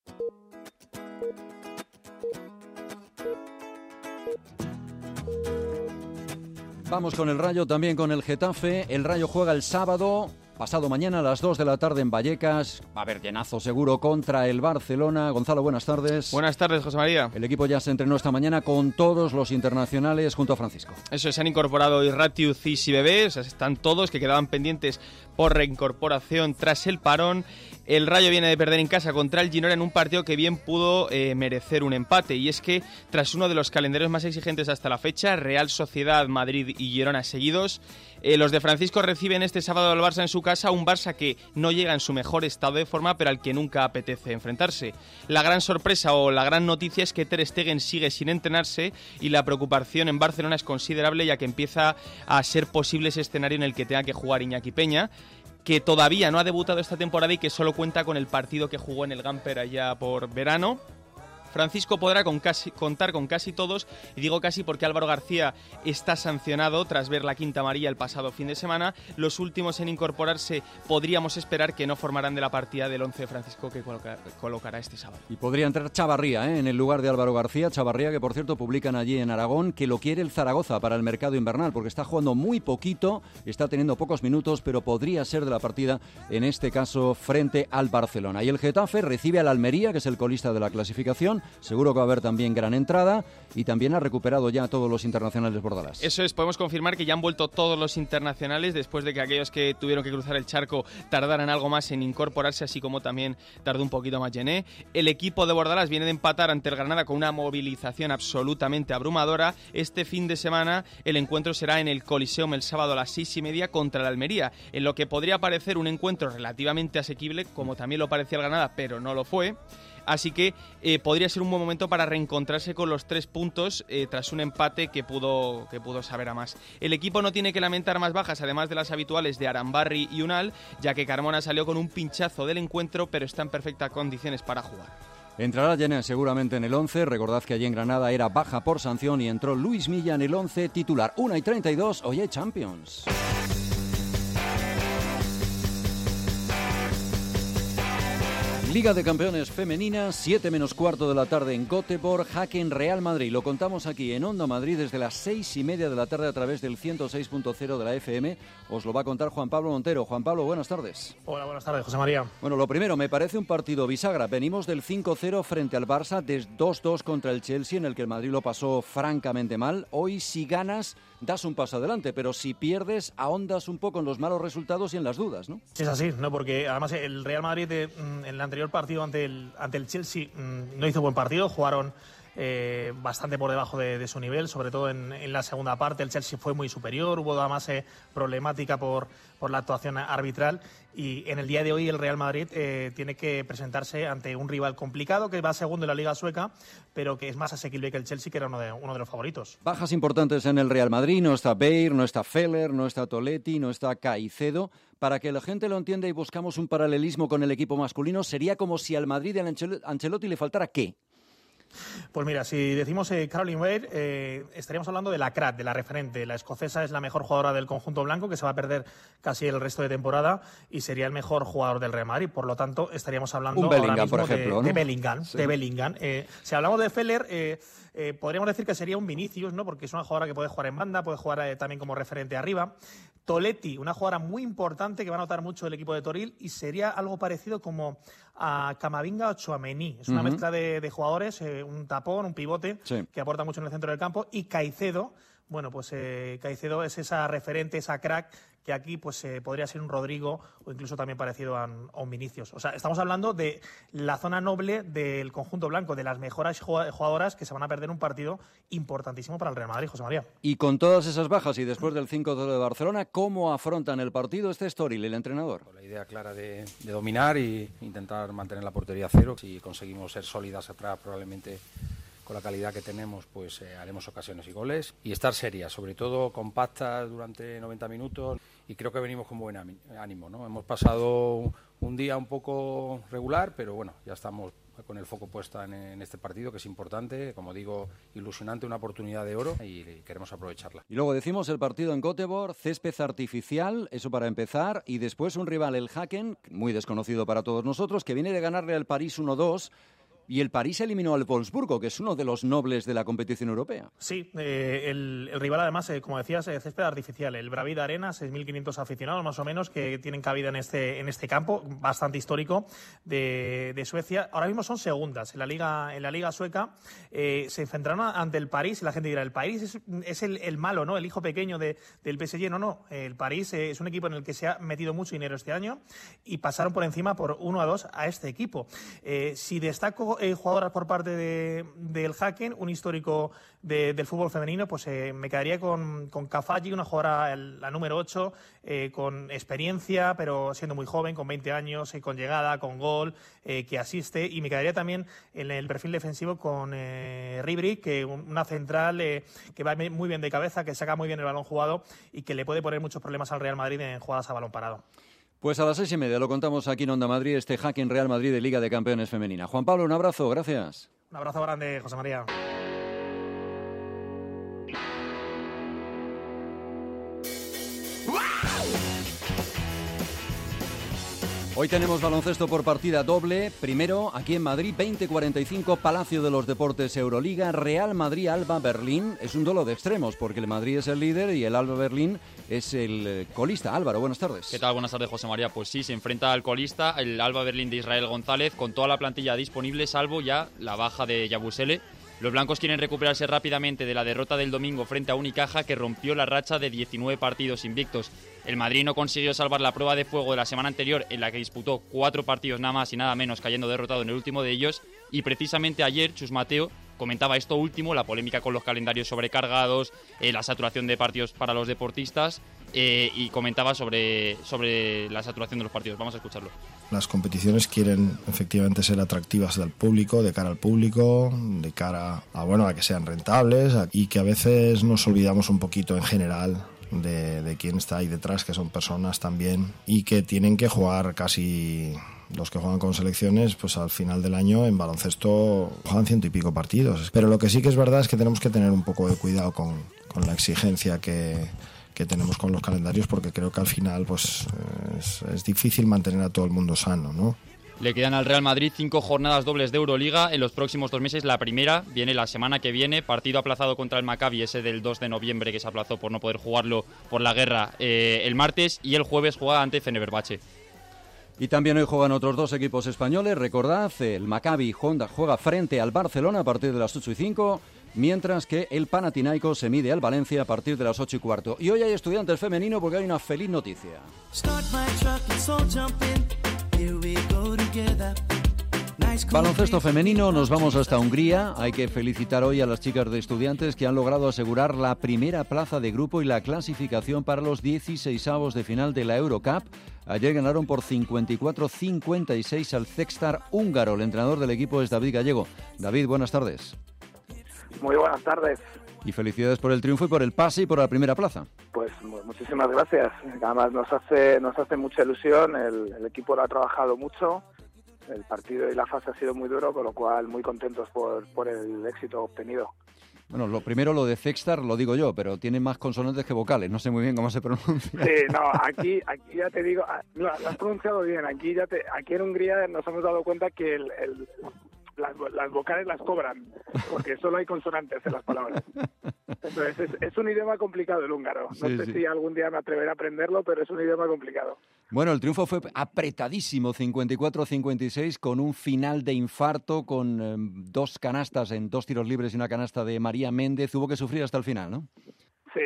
Vamos con el Rayo, también con el Getafe. El Rayo juega el sábado, pasado mañana a las 2 de la tarde en Vallecas. Va a haber llenazo seguro contra el Barcelona. Gonzalo, buenas tardes. Buenas tardes, José María. El equipo ya se entrenó esta mañana con todos los internacionales junto a Francisco. Eso, se han incorporado Irratiuz, Cis y Bebé. O sea, están todos que quedaban pendientes por reincorporación tras el parón. El Rayo viene de perder en casa contra el Girona en un partido que bien pudo merecer un empate. Y es que tras uno de los calendarios más exigentes hasta la fecha, Real Sociedad, Madrid y Girona seguidos, los de Francisco reciben este sábado al Barça en su casa, un Barça que no llega en su mejor estado de forma, pero al que nunca apetece enfrentarse. La gran sorpresa o la gran noticia es que Ter Stegen sigue sin entrenarse y la preocupación en Barcelona es considerable, ya que empieza a ser posible ese escenario en el que tenga que jugar Iñaki Peña, que todavía no ha debutado esta temporada y que solo cuenta con el partido que jugó en el Gamper allá por verano. Francisco podrá contar con casi todos, y digo casi porque Álvaro García está sancionado tras ver la quinta amarilla el pasado fin de semana. Los últimos en incorporarse podríamos esperar que no formarán de la partida del 11 de Francisco que colocará este sábado. Y podría entrar Chavarría en el lugar de Álvaro García. Chavarría, que por cierto publican allí en Aragón que lo quiere el Zaragoza para el mercado invernal, porque está jugando muy poquito, está teniendo pocos minutos, pero podría ser de la partida, en este caso frente al Barcelona. Y el Getafe recibe al Almería, que es el colista de la clasificación. Seguro que va a haber también gran entrada, y también ha recuperado ya a todos los internacionales Bordalás. Eso es, podemos confirmar que ya han vuelto todos los internacionales después de que aquellos que tuvieron que cruzar el charco tardaran algo más en incorporarse, así como también tardó un poquito más Gené. El equipo de Bordalás viene de empatar ante el Granada con una movilización absolutamente abrumadora. Este fin de semana el encuentro será en el Coliseum el sábado a las 6:30 contra el Almería, en lo que podría parecer un encuentro relativamente asequible, como también lo parecía el Granada, pero no lo fue. Así que podría ser un buen momento para reencontrarse con los 3 puntos tras un empate que pudo saber a más. El equipo no tiene que lamentar más bajas, además de las habituales de Arambarri y Unal, ya que Carmona salió con un pinchazo del encuentro, pero está en perfectas condiciones para jugar. Entrará Gené seguramente en el 11. Recordad que allí en Granada era baja por sanción y entró Luis Milla en el 11 titular. 1:32, hoy hay Champions. Liga de Campeones Femenina, 7 menos cuarto de la tarde en Göteborg, Haken Real Madrid. Lo contamos aquí en Onda Madrid desde las 6:30 de la tarde a través del 106.0 de la FM. Os lo va a contar Juan Pablo Montero. Juan Pablo, buenas tardes. Hola, buenas tardes, José María. Bueno, lo primero, me parece un partido bisagra. Venimos del 5-0 frente al Barça, de 2-2 contra el Chelsea, en el que el Madrid lo pasó francamente mal. Hoy, si ganas, das un paso adelante, pero si pierdes, ahondas un poco en los malos resultados y en las dudas, ¿no? Sí, es así, ¿no? Porque además el Real Madrid en el anterior partido ante el Chelsea no hizo buen partido, jugaron bastante por debajo de su nivel, sobre todo en la segunda parte. El Chelsea fue muy superior, hubo además problemática por la actuación arbitral, y en el día de hoy el Real Madrid tiene que presentarse ante un rival complicado que va segundo en la Liga Sueca, pero que es más asequible que el Chelsea, que era uno de los favoritos. Bajas importantes en el Real Madrid, no está Bayer, no está Feller, no está Toletti, no está Caicedo. Para que la gente lo entienda y buscamos un paralelismo con el equipo masculino, sería como si al Madrid de Ancelotti le faltara ¿qué? Pues mira, si decimos Caroline Weir, estaríamos hablando de la crack, de la referente. La escocesa es la mejor jugadora del conjunto blanco, que se va a perder casi el resto de temporada, y sería el mejor jugador del Real Madrid. Por lo tanto, estaríamos hablando ahora mismo por ejemplo, ¿no? de Bellingham. Sí. De Bellingham. Si hablamos de Feller, podríamos decir que sería un Vinicius, ¿no? Porque es una jugadora que puede jugar en banda, puede jugar también como referente arriba. Toletti, una jugadora muy importante que va a notar mucho el equipo de Toril, y sería algo parecido como a Camavinga o Tchouaméni. Es una mezcla de jugadores, un tapón, un pivote, sí, que aporta mucho en el centro del campo. Y Caicedo, bueno, pues Caicedo es esa referente, esa crack, que aquí pues podría ser un Rodrigo o incluso también parecido a un Vinicius. O sea, estamos hablando de la zona noble del conjunto blanco, de las mejores jugadoras que se van a perder un partido importantísimo para el Real Madrid, José María. Y con todas esas bajas y después del 5-0 de Barcelona, ¿cómo afrontan el partido este Estoril, el entrenador? La idea clara de dominar y intentar mantener la portería a cero. Si conseguimos ser sólidas atrás, probablemente con la calidad que tenemos, pues haremos ocasiones y goles. Y estar serias, sobre todo compactas durante 90 minutos. Y creo que venimos con buen ánimo, ¿no? Hemos pasado un día un poco regular, pero bueno, ya estamos con el foco puesto en este partido, que es importante, como digo, ilusionante, una oportunidad de oro y queremos aprovecharla. Y luego decimos el partido en Göteborg, césped artificial, eso para empezar, y después un rival, el Häcken, muy desconocido para todos nosotros, que viene de ganarle al París 1-2, y el París eliminó al Wolfsburgo, que es uno de los nobles de la competición europea. Sí, el rival además, como decías, césped artificial, el Bravida Arena, 6.500 aficionados más o menos que tienen cabida en este campo, bastante histórico de Suecia. Ahora mismo son segundas en la liga sueca. Se enfrentarán ante el París y la gente dirá, el París es el malo, ¿no? El hijo pequeño del PSG. No, el París es un equipo en el que se ha metido mucho dinero este año y pasaron por encima por 1-2 a este equipo. Si destaco jugadoras por parte del Häcken, un histórico del fútbol femenino, pues me quedaría con Cafaggi, una jugadora, la número 8, con experiencia, pero siendo muy joven, con 20 años, con llegada, con gol, que asiste. Y me quedaría también en el perfil defensivo con Ribri, que una central que va muy bien de cabeza, que saca muy bien el balón jugado y que le puede poner muchos problemas al Real Madrid en jugadas a balón parado. Pues a las 6:30 lo contamos aquí en Onda Madrid, este Häcken Real Madrid de Liga de Campeones Femenina. Juan Pablo, un abrazo, gracias. Un abrazo grande, José María. Hoy tenemos baloncesto por partida doble. Primero, aquí en Madrid, 20:45, Palacio de los Deportes Euroliga, Real Madrid-Alba Berlín. Es un duelo de extremos, porque el Madrid es el líder y el Alba Berlín es el colista. Álvaro, buenas tardes. ¿Qué tal? Buenas tardes, José María. Pues sí, se enfrenta al colista, el Alba Berlín de Israel González, con toda la plantilla disponible, salvo ya la baja de Yabusele. Los blancos quieren recuperarse rápidamente de la derrota del domingo frente a Unicaja, que rompió la racha de 19 partidos invictos. El Madrid no consiguió salvar la prueba de fuego de la semana anterior, en la que disputó 4 partidos nada más y nada menos, cayendo derrotado en el último de ellos. Y precisamente ayer, Chus Mateo comentaba esto último, la polémica con los calendarios sobrecargados, la saturación de partidos para los deportistas, y comentaba sobre la saturación de los partidos. Vamos a escucharlo. Las competiciones quieren efectivamente ser atractivas del público, de cara al público, de cara a que sean rentables, y que a veces nos olvidamos un poquito en general de quién está ahí detrás, que son personas también, y que tienen que jugar casi... Los que juegan con selecciones, pues al final del año en baloncesto juegan 100 y pico partidos. Pero lo que sí que es verdad es que tenemos que tener un poco de cuidado con la exigencia que tenemos con los calendarios, porque creo que al final pues es difícil mantener a todo el mundo sano, ¿no? Le quedan al Real Madrid 5 jornadas dobles de Euroliga en los próximos 2 meses. La primera viene la semana que viene, partido aplazado contra el Maccabi, ese del 2 de noviembre que se aplazó por no poder jugarlo por la guerra el martes, y el jueves juega ante Fenerbahce. Y también hoy juegan otros 2 equipos españoles. Recordad, el Maccabi juega frente al Barcelona a partir de las 8:05, mientras que el Panathinaikos se mide al Valencia a partir de las 8:15. Y hoy hay estudiantes femenino porque hay una feliz noticia. Baloncesto femenino, nos vamos hasta Hungría. Hay que felicitar hoy a las chicas de Estudiantes, que han logrado asegurar la primera plaza de grupo y la clasificación para los 16avos de final de la Eurocup. Ayer ganaron por 54-56 al Cextar húngaro. El entrenador del equipo es David Gallego. David, buenas tardes. Muy buenas tardes. Y felicidades por el triunfo y por el pase y por la primera plaza. Pues muchísimas gracias. Además nos hace mucha ilusión. El equipo lo ha trabajado mucho. El partido y la fase ha sido muy duro, con lo cual muy contentos por el éxito obtenido. Bueno, lo primero, lo de Cextar, lo digo yo, pero tiene más consonantes que vocales. No sé muy bien cómo se pronuncia. Sí, no, aquí ya te digo, lo has pronunciado bien. Aquí en Hungría nos hemos dado cuenta que las vocales las cobran, porque solo hay consonantes en las palabras. Entonces es un idioma complicado el húngaro. No sé si algún día me atreveré a aprenderlo, pero es un idioma complicado. Bueno, el triunfo fue apretadísimo, 54-56, con un final de infarto, con 2 canastas en 2 tiros libres y una canasta de María Méndez. Hubo que sufrir hasta el final, ¿no? Sí.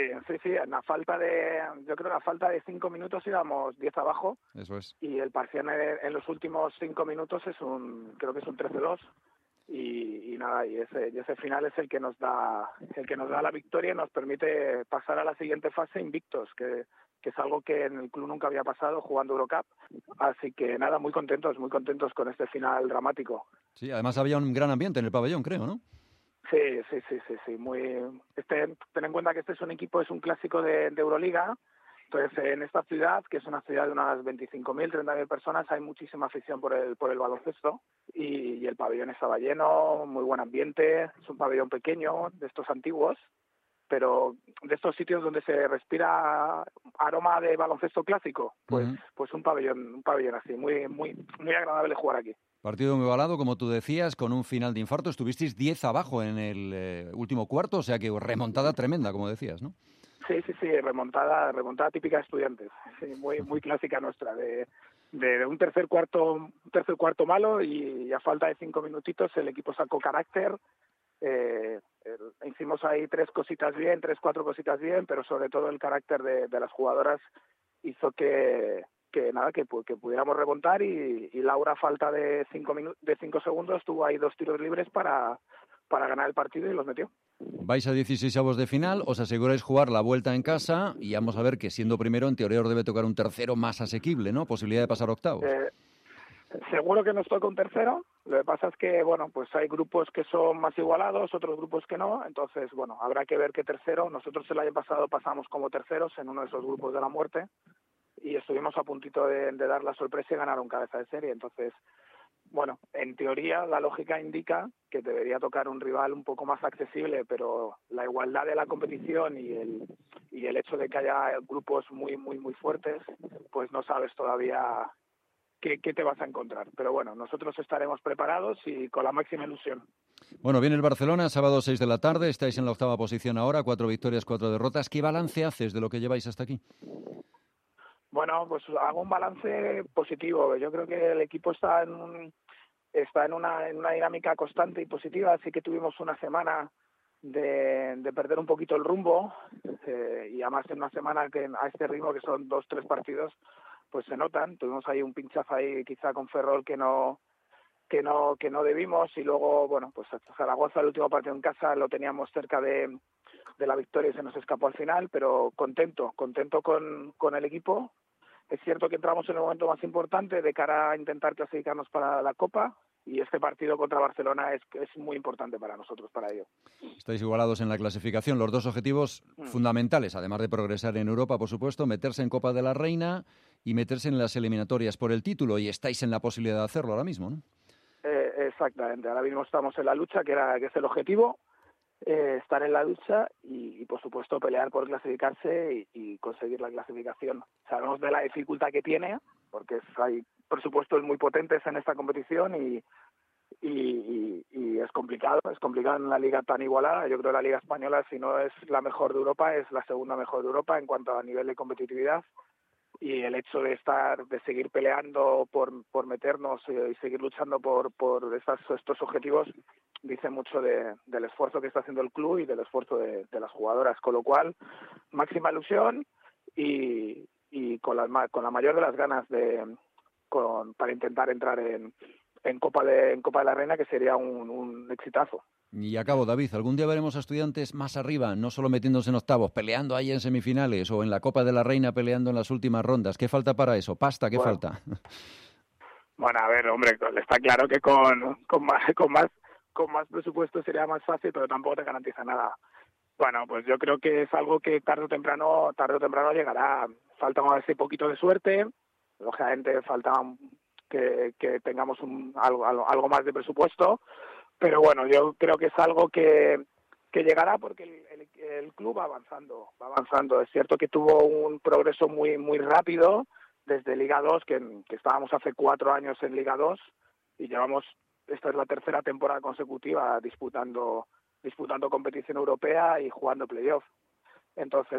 Yo creo que a falta de 5 minutos íbamos 10 abajo. Eso es. Y el parcial en los últimos 5 minutos creo que es un 13-2. Y nada, y ese final es el que nos da la victoria y nos permite pasar a la siguiente fase invictos, que es algo que en el club nunca había pasado jugando Eurocup. Así que nada, muy contentos con este final dramático. Sí, además había un gran ambiente en el pabellón, creo, ¿no? Sí. Ten en cuenta que este es un equipo, es un clásico de Euroliga. Entonces, en esta ciudad, que es una ciudad de unas 25.000, 30.000 personas, hay muchísima afición por el baloncesto y el pabellón estaba lleno, muy buen ambiente. Es un pabellón pequeño, de estos antiguos, pero de estos sitios donde se respira aroma de baloncesto clásico, pues un pabellón así, muy agradable jugar aquí. Partido muy igualado, como tú decías, con un final de infarto. Estuvisteis 10 abajo en el último cuarto, o sea que remontada tremenda, como decías, ¿no? Sí, remontada típica de Estudiantes, sí, muy clásica nuestra, de un tercer cuarto malo y a falta de 5 minutitos el equipo sacó carácter. Hicimos ahí 4 cositas bien, pero sobre todo el carácter de las jugadoras hizo que pudiéramos remontar y Laura, a falta de 5 segundos, tuvo ahí 2 tiros libres para ganar el partido y los metió. Vais a 16avos de final, os aseguráis jugar la vuelta en casa y vamos a ver que siendo primero, en teoría os debe tocar un tercero más asequible, ¿no? Posibilidad de pasar octavos. Seguro que nos toca un tercero. Lo que pasa es que, pues hay grupos que son más igualados, otros grupos que no. Entonces, habrá que ver qué tercero. Nosotros el año pasado pasamos como terceros en uno de esos grupos de la muerte y estuvimos a puntito de dar la sorpresa y ganar un cabeza de serie. Entonces, en teoría la lógica indica que debería tocar un rival un poco más accesible, pero la igualdad de la competición y el hecho de que haya grupos muy fuertes, pues no sabes todavía qué te vas a encontrar. Pero nosotros estaremos preparados y con la máxima ilusión. Bueno, viene el Barcelona, sábado 6 de la tarde, estáis en la 8ª posición ahora, 4 victorias, 4 derrotas. ¿Qué balance haces de lo que lleváis hasta aquí? Pues hago un balance positivo. Yo creo que el equipo está en una dinámica constante y positiva. Así que tuvimos una semana de perder un poquito el rumbo y además en una semana que a este ritmo, que son 2-3 partidos, pues se notan. Tuvimos ahí un pinchazo ahí quizá con Ferrol que no debimos y luego, pues hasta Zaragoza, el último partido en casa, lo teníamos cerca de la victoria y se nos escapó al final, pero contento con el equipo. Es cierto que entramos en el momento más importante de cara a intentar clasificarnos para la Copa y este partido contra Barcelona es muy importante para nosotros, para ello. Estáis igualados en la clasificación. Los dos objetivos fundamentales, además de progresar en Europa, por supuesto, meterse en Copa de la Reina y meterse en las eliminatorias por el título, y estáis en la posibilidad de hacerlo ahora mismo, ¿no? Exactamente. Ahora mismo estamos en la lucha, que es el objetivo. Estar en la lucha y por supuesto pelear por clasificarse y conseguir la clasificación. Sabemos de la dificultad que tiene, porque hay presupuestos muy potentes en esta competición y es complicado en una liga tan igualada. Yo creo que la liga española, si no es la mejor de Europa, es la segunda mejor de Europa en cuanto a nivel de competitividad, y el hecho de seguir peleando por meternos y seguir luchando por estos objetivos dice mucho del esfuerzo que está haciendo el club y del esfuerzo de las jugadoras, con lo cual máxima ilusión y con la mayor de las ganas para intentar entrar en Copa de la Reina, que sería un exitazo. Y acabo, David, ¿algún día veremos a Estudiantes más arriba, no solo metiéndose en octavos, peleando ahí en semifinales o en la Copa de la Reina peleando en las últimas rondas? ¿Qué falta para eso? ¿Pasta? ¿Qué falta? Bueno, a ver, hombre, está claro que con más presupuesto sería más fácil, pero tampoco te garantiza nada. Bueno, pues yo creo que es algo que tarde o temprano llegará. Falta ese poquito de suerte, lógicamente falta que tengamos algo más de presupuesto, pero bueno, yo creo que es algo que llegará porque el club va avanzando. Es cierto que tuvo un progreso muy rápido desde Liga 2, que estábamos hace 4 años en Liga 2 y esta es la tercera temporada consecutiva disputando competición europea y jugando playoff. Entonces,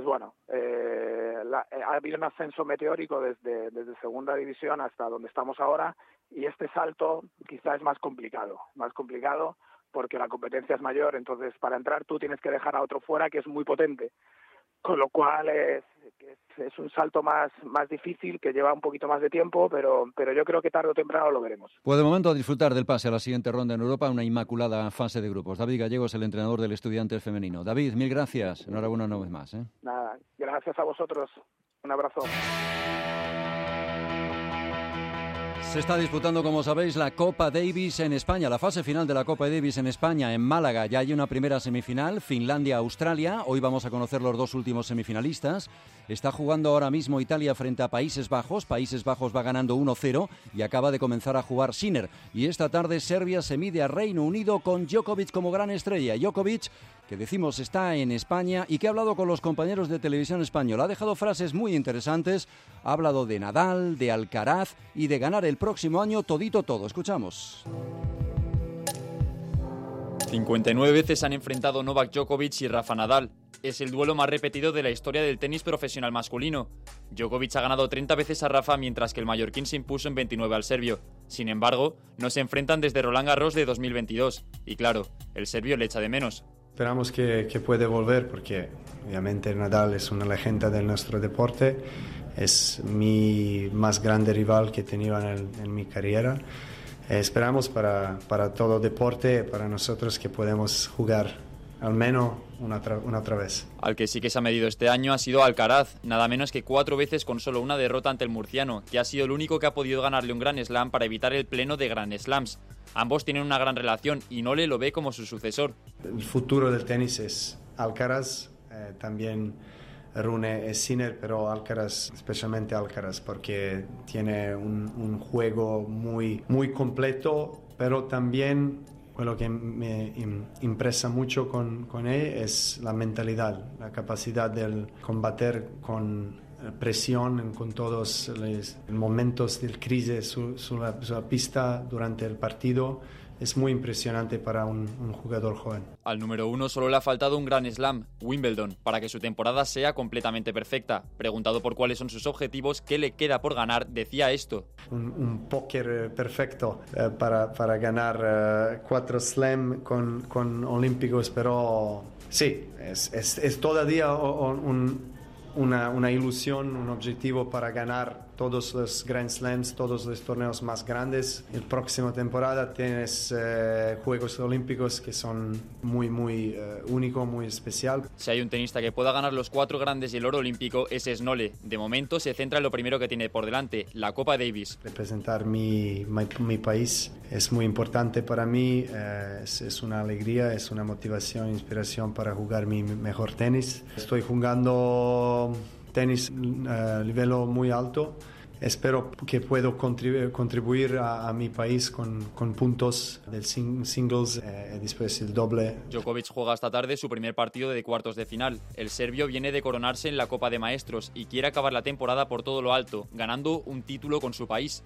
ha habido un ascenso meteórico desde segunda división hasta donde estamos ahora, y este salto quizás es más complicado porque la competencia es mayor. Entonces, para entrar tú tienes que dejar a otro fuera que es muy potente, con lo cual es un salto más difícil, que lleva un poquito más de tiempo, pero yo creo que tarde o temprano lo veremos. Pues de momento a disfrutar del pase a la siguiente ronda en Europa, una inmaculada fase de grupos. David Gallegos, el entrenador del Estudiantes femenino. David, mil gracias. Enhorabuena una vez más. Nada, gracias a vosotros. Un abrazo. Se está disputando, como sabéis, la Copa Davis en España, la fase final de la Copa Davis en España, en Málaga. Ya hay una primera semifinal, Finlandia-Australia. Hoy vamos a conocer los dos últimos semifinalistas. Está jugando ahora mismo Italia frente a Países Bajos. Países Bajos va ganando 1-0 y acaba de comenzar a jugar Sinner. Y esta tarde Serbia se mide a Reino Unido con Djokovic como gran estrella. Djokovic, que decimos está en España y que ha hablado con los compañeros de televisión española. Ha dejado frases muy interesantes. Ha hablado de Nadal, de Alcaraz y de ganar el próximo año todito todo. Escuchamos. 59 veces han enfrentado Novak Djokovic y Rafa Nadal. Es el duelo más repetido de la historia del tenis profesional masculino. Djokovic ha ganado 30 veces a Rafa, mientras que el mallorquín se impuso en 29 al serbio. Sin embargo, no se enfrentan desde Roland Garros de 2022. Y claro, el serbio le echa de menos. Esperamos que puede volver porque obviamente Nadal es una leyenda de nuestro deporte. Es mi más grande rival que he tenido en mi carrera. Esperamos para todo deporte, para nosotros, que podemos jugar al menos una otra vez. Al que sí que se ha medido este año ha sido Alcaraz, nada menos que 4 veces con solo una derrota ante el murciano, que ha sido el único que ha podido ganarle un Grand Slam para evitar el pleno de Grand Slams. Ambos tienen una gran relación y Nole lo ve como su sucesor. El futuro del tenis es Alcaraz, también Rune es Sinner, pero Alcaraz, especialmente Alcaraz, porque tiene un juego muy completo, pero también lo que me impresa mucho con él es la mentalidad, la capacidad de combatir con presión con todos los momentos de crisis sobre la pista durante el partido. Es muy impresionante para un jugador joven. Al número 1 solo le ha faltado un Grand Slam, Wimbledon, para que su temporada sea completamente perfecta. Preguntado por cuáles son sus objetivos, qué le queda por ganar, decía esto. Un póker perfecto para ganar 4 Slam con olímpicos, pero sí, es todavía una ilusión, un objetivo para ganar todos los Grand Slams, todos los torneos más grandes. La próxima temporada tienes Juegos Olímpicos que son muy único, muy especial. Si hay un tenista que pueda ganar los 4 grandes y el oro olímpico, ese es Nole. De momento se centra en lo primero que tiene por delante, la Copa Davis. Representar mi país es muy importante para mí, es una alegría, es una motivación, inspiración para jugar mi mejor tenis. Estoy jugando tenis a nivel muy alto. Espero que puedo contribuir a mi país con puntos del singles y después el doble. Djokovic juega esta tarde su primer partido de cuartos de final. El serbio viene de coronarse en la Copa de Maestros y quiere acabar la temporada por todo lo alto, ganando un título con su país.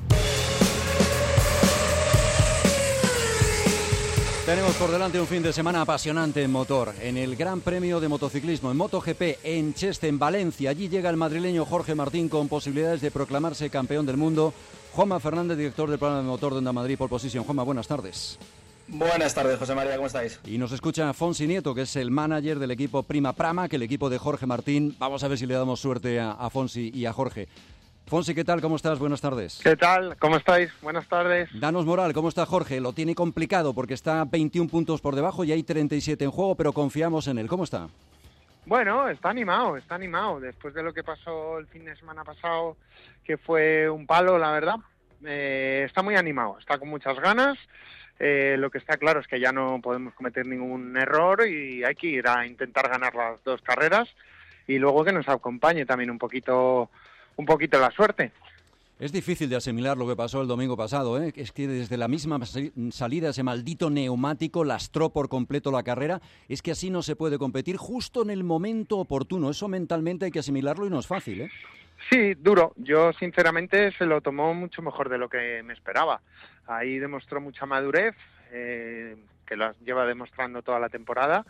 Tenemos por delante un fin de semana apasionante en motor. En el Gran Premio de Motociclismo en MotoGP en Cheste, en Valencia. Allí llega el madrileño Jorge Martín con posibilidades de proclamarse campeón del mundo. Juanma Fernández, director del programa de motor de Onda Madrid Pole Position. Juanma, buenas tardes. Buenas tardes, José María, ¿cómo estáis? Y nos escucha Fonsi Nieto, que es el manager del equipo Prima Prama, que el equipo de Jorge Martín. Vamos a ver si le damos suerte a Fonsi y a Jorge. Fonsi, ¿qué tal? ¿Cómo estás? Buenas tardes. ¿Qué tal? ¿Cómo estáis? Buenas tardes. Danos moral, ¿cómo está Jorge? Lo tiene complicado porque está 21 puntos por debajo y hay 37 en juego, pero confiamos en él. ¿Cómo está? Bueno, está animado. Después de lo que pasó el fin de semana pasado, que fue un palo, la verdad, está muy animado, está con muchas ganas. Lo que está claro es que ya no podemos cometer ningún error y hay que ir a intentar ganar las 2 carreras y luego que nos acompañe también un poquito la suerte. Es difícil de asimilar lo que pasó el domingo pasado, ¿eh? Es que desde la misma salida ese maldito neumático lastró por completo la carrera. Es que así no se puede competir justo en el momento oportuno. Eso mentalmente hay que asimilarlo y no es fácil, ¿eh? Sí, duro. Yo sinceramente se lo tomó mucho mejor de lo que me esperaba. Ahí demostró mucha madurez, que lo lleva demostrando toda la temporada.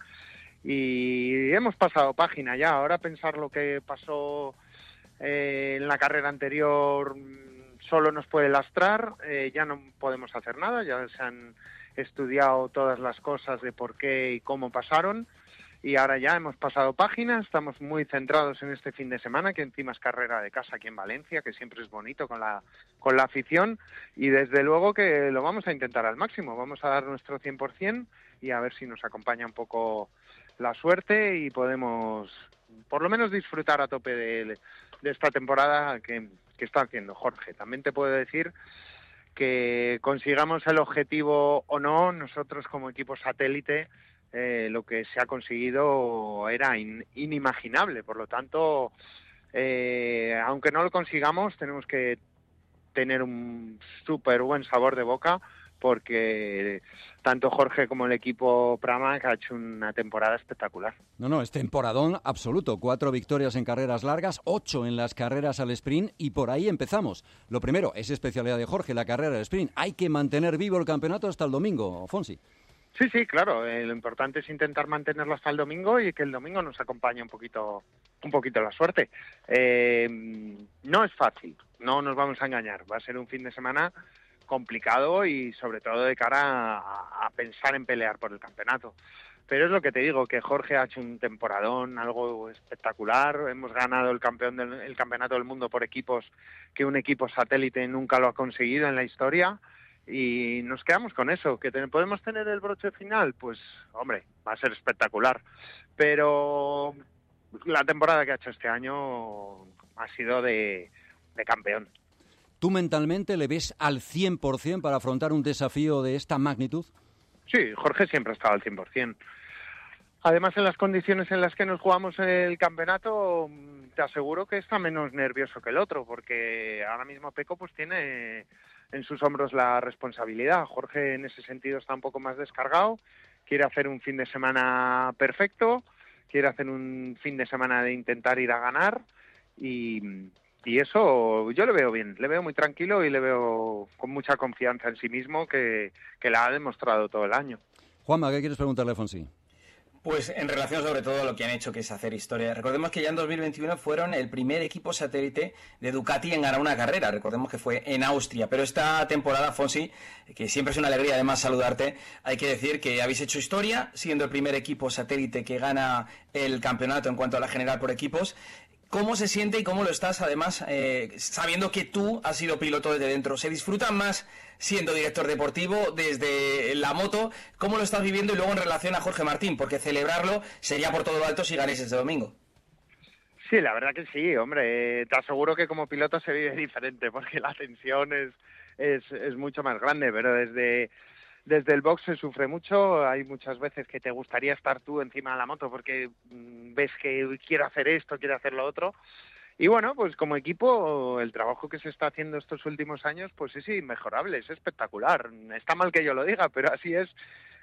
Y hemos pasado página ya. Ahora pensar lo que pasó en la carrera anterior solo nos puede lastrar, ya no podemos hacer nada, ya se han estudiado todas las cosas de por qué y cómo pasaron y ahora ya hemos pasado página, estamos muy centrados en este fin de semana, que encima es carrera de casa aquí en Valencia, que siempre es bonito con la afición y desde luego que lo vamos a intentar al máximo, vamos a dar nuestro 100% y a ver si nos acompaña un poco la suerte y podemos por lo menos disfrutar a tope de esta temporada que está haciendo Jorge. También te puedo decir que consigamos el objetivo o no, nosotros como equipo satélite, lo que se ha conseguido era inimaginable. Por lo tanto, aunque no lo consigamos, tenemos que tener un súper buen sabor de boca, porque tanto Jorge como el equipo Pramac ha hecho una temporada espectacular. No, es temporadón absoluto. 4 victorias en carreras largas, 8 en las carreras al sprint, y por ahí empezamos. Lo primero, es especialidad de Jorge, la carrera al sprint. Hay que mantener vivo el campeonato hasta el domingo, Fonsi. Sí, claro. Lo importante es intentar mantenerlo hasta el domingo y que el domingo nos acompañe un poquito la suerte. No es fácil, no nos vamos a engañar. Va a ser un fin de semana complicado y sobre todo de cara a pensar en pelear por el campeonato. Pero es lo que te digo, que Jorge ha hecho un temporadón, algo espectacular. Hemos ganado el campeonato del mundo por equipos, que un equipo satélite nunca lo ha conseguido en la historia. Y nos quedamos con eso. ¿Que podemos tener el broche final? Pues, hombre, va a ser espectacular. Pero la temporada que ha hecho este año ha sido de campeón. ¿Tú mentalmente le ves al 100% para afrontar un desafío de esta magnitud? Sí, Jorge siempre ha estado al 100%. Además, en las condiciones en las que nos jugamos el campeonato, te aseguro que está menos nervioso que el otro, porque ahora mismo Peco pues tiene en sus hombros la responsabilidad. Jorge en ese sentido está un poco más descargado, quiere hacer un fin de semana perfecto, quiere hacer un fin de semana de intentar ir a ganar, y eso yo le veo bien, le veo muy tranquilo y le veo con mucha confianza en sí mismo, que la ha demostrado todo el año. Juanma, ¿qué quieres preguntarle a Fonsi? Pues en relación sobre todo a lo que han hecho, que es hacer historia. Recordemos que ya en 2021 fueron el primer equipo satélite de Ducati en ganar una carrera. Recordemos que fue en Austria. Pero esta temporada, Fonsi, que siempre es una alegría además saludarte, hay que decir que habéis hecho historia siendo el primer equipo satélite que gana el campeonato en cuanto a la general por equipos. ¿Cómo se siente y cómo lo estás, además, sabiendo que tú has sido piloto desde dentro? ¿Se disfruta más siendo director deportivo desde la moto? ¿Cómo lo estás viviendo? Y luego en relación a Jorge Martín, porque celebrarlo sería por todo lo alto si ganéis este domingo. Sí, la verdad que sí, hombre. Te aseguro que como piloto se vive diferente, porque la tensión es mucho más grande, pero desde el box se sufre mucho. Hay muchas veces que te gustaría estar tú encima de la moto porque ves que quiero hacer esto, quiero hacer lo otro. Y bueno, pues como equipo, el trabajo que se está haciendo estos últimos años, pues es inmejorable, es espectacular. Está mal que yo lo diga, pero así es.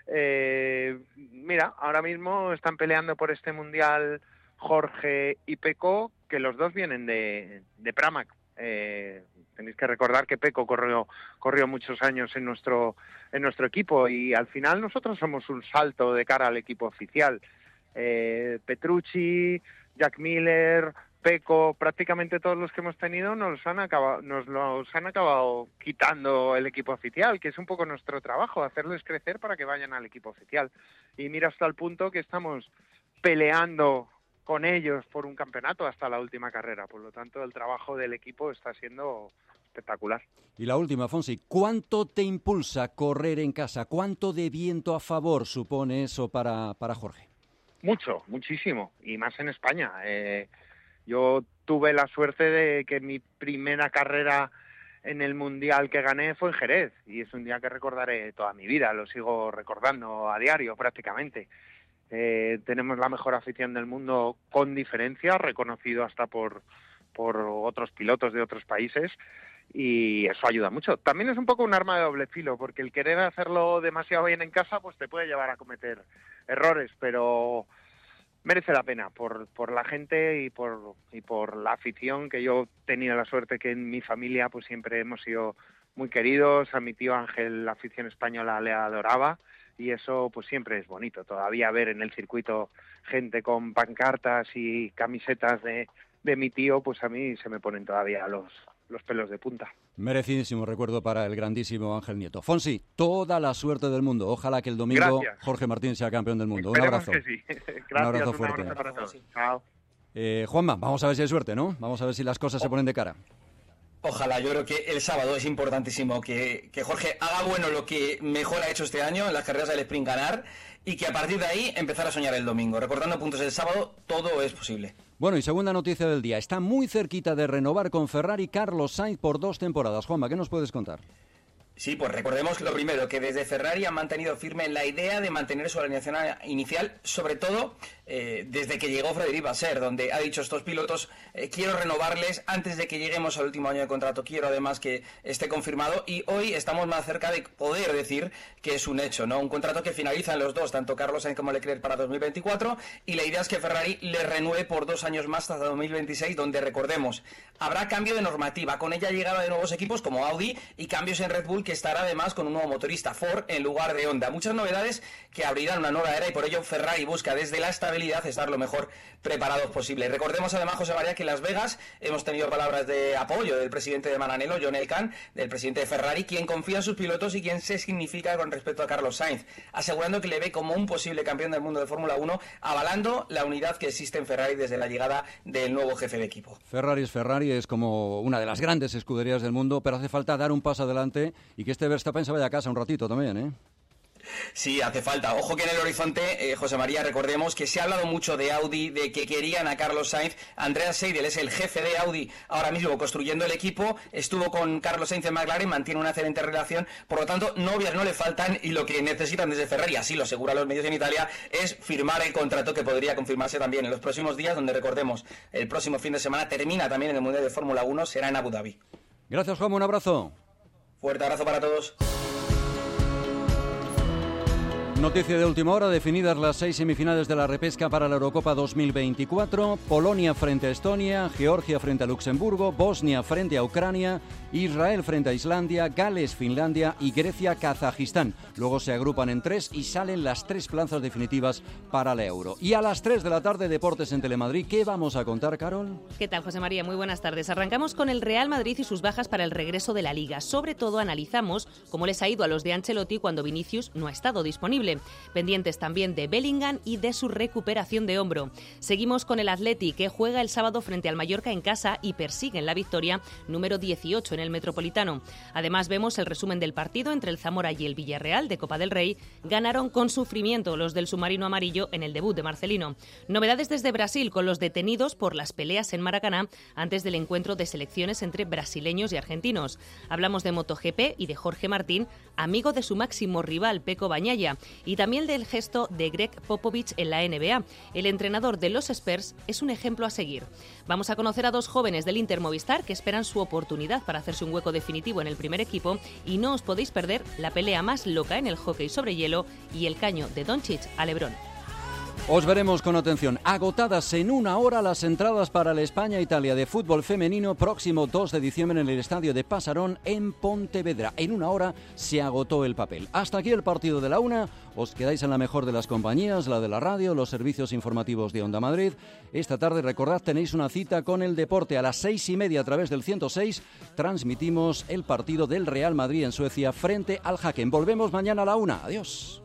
Mira, ahora mismo están peleando por este mundial Jorge y Peco, que los dos vienen de Pramac. Tenéis que recordar que Peco corrió muchos años en nuestro equipo, y al final nosotros somos un salto de cara al equipo oficial. Petrucci, Jack Miller, Peco, prácticamente todos los que hemos tenido nos los han acabado quitando el equipo oficial, que es un poco nuestro trabajo, hacerles crecer para que vayan al equipo oficial. Y mira, hasta el punto que estamos peleando con ellos por un campeonato hasta la última carrera. Por lo tanto, el trabajo del equipo está siendo espectacular. Y la última, Fonsi, ¿cuánto te impulsa correr en casa? ¿Cuánto de viento a favor supone eso para Jorge? Mucho, muchísimo, y más en España. Yo tuve la suerte de que mi primera carrera en el Mundial que gané fue en Jerez, y es un día que recordaré toda mi vida, lo sigo recordando a diario prácticamente. Tenemos la mejor afición del mundo con diferencia, reconocido hasta por otros pilotos de otros países, y eso ayuda mucho. También es un poco un arma de doble filo, porque el querer hacerlo demasiado bien en casa pues te puede llevar a cometer errores, pero merece la pena por la gente y por la afición, que yo tenía la suerte que en mi familia pues siempre hemos sido muy queridos. A mi tío Ángel la afición española le adoraba, y eso pues siempre es bonito. Todavía ver en el circuito gente con pancartas y camisetas de mi tío, pues a mí se me ponen todavía los pelos de punta. Merecidísimo recuerdo para el grandísimo Ángel Nieto. Fonsi, toda la suerte del mundo. Ojalá que el domingo Gracias. Jorge Martín sea campeón del mundo. Esperemos un abrazo. que sí. Gracias, un abrazo fuerte. Un abrazo para todos. Chao. Juanma, vamos a ver si hay suerte, ¿no? Vamos a ver si las cosas se ponen de cara. Ojalá, yo creo que el sábado es importantísimo que Jorge haga bueno lo que mejor ha hecho este año en las carreras del sprint, ganar, y que a partir de ahí empezar a soñar el domingo. Recordando puntos el sábado, todo es posible. Bueno, y segunda noticia del día. Está muy cerquita de renovar con Ferrari Carlos Sainz por 2 temporadas. Juanma, ¿qué nos puedes contar? Sí, pues recordemos lo primero, que desde Ferrari han mantenido firme la idea de mantener su alineación inicial, sobre todo desde que llegó Frédéric Vasseur, donde ha dicho estos pilotos, quiero renovarles antes de que lleguemos al último año de contrato, quiero además que esté confirmado, y hoy estamos más cerca de poder decir que es un hecho, ¿no? Un contrato que finalizan los dos, tanto Carlos Sainz como Leclerc, para 2024, y la idea es que Ferrari le renueve por 2 años más hasta 2026, donde, recordemos, habrá cambio de normativa, con ella llegada de nuevos equipos como Audi y cambios en Red Bull, que estará además con un nuevo motorista, Ford, en lugar de Honda. Muchas novedades que abrirán una nueva era, y por ello Ferrari busca desde la estabilidad estar lo mejor preparados posible. Recordemos además, José María, que en Las Vegas hemos tenido palabras de apoyo del presidente de Maranello, John Elkann, del presidente de Ferrari, quien confía en sus pilotos y quien se significa con respecto a Carlos Sainz, asegurando que le ve como un posible campeón del mundo de Fórmula 1, avalando la unidad que existe en Ferrari desde la llegada del nuevo jefe de equipo. Ferrari es como una de las grandes escuderías del mundo, pero hace falta dar un paso adelante y que este Verstappen se vaya a casa un ratito también, ¿eh? Sí, hace falta. Ojo que en el horizonte, José María, recordemos que se ha hablado mucho de Audi, de que querían a Carlos Sainz. Andreas Seidel es el jefe de Audi ahora mismo construyendo el equipo, estuvo con Carlos Sainz en McLaren, mantiene una excelente relación, por lo tanto, novias no le faltan, y lo que necesitan desde Ferrari, así lo aseguran los medios en Italia, es firmar el contrato, que podría confirmarse también en los próximos días, donde, recordemos, el próximo fin de semana termina también en el Mundial de Fórmula 1, será en Abu Dhabi. Gracias, Juan, un abrazo. Fuerte abrazo para todos. Noticia de última hora, definidas las 6 semifinales de la repesca para la Eurocopa 2024, Polonia frente a Estonia, Georgia frente a Luxemburgo, Bosnia frente a Ucrania, Israel frente a Islandia, Gales, Finlandia y Grecia, Kazajistán. Luego se agrupan en 3 y salen las 3 plazas definitivas para la Euro. Y a las 3 de la tarde, Deportes en Telemadrid. ¿Qué vamos a contar, Carol? ¿Qué tal, José María? Muy buenas tardes. Arrancamos con el Real Madrid y sus bajas para el regreso de la Liga. Sobre todo analizamos cómo les ha ido a los de Ancelotti cuando Vinicius no ha estado disponible. Pendientes también de Bellingham y de su recuperación de hombro. Seguimos con el Athletic, que juega el sábado frente al Mallorca en casa y persigue en la victoria número 18 en el Metropolitano. Además vemos el resumen del partido entre el Zamora y el Villarreal de Copa del Rey. Ganaron con sufrimiento los del submarino amarillo en el debut de Marcelino. Novedades desde Brasil con los detenidos por las peleas en Maracaná antes del encuentro de selecciones entre brasileños y argentinos. Hablamos de MotoGP y de Jorge Martín, amigo de su máximo rival Pecco Bagnaia, y también del gesto de Greg Popovich en la NBA. El entrenador de los Spurs es un ejemplo a seguir. Vamos a conocer a 2 jóvenes del Inter Movistar que esperan su oportunidad para hacerse un hueco definitivo en el primer equipo, y no os podéis perder la pelea más loca en el hockey sobre hielo y el caño de Doncic a LeBron. Os veremos con atención. Agotadas en 1 hora las entradas para el España-Italia de fútbol femenino próximo 2 de diciembre en el estadio de Pasarón en Pontevedra. En 1 hora se agotó el papel. Hasta aquí el partido de la 1. Os quedáis en la mejor de las compañías, la de la radio, los servicios informativos de Onda Madrid. Esta tarde, recordad, tenéis una cita con el deporte. A las 6:30 a través del 106 transmitimos el partido del Real Madrid en Suecia frente al Häcken. Volvemos mañana a la 1. Adiós.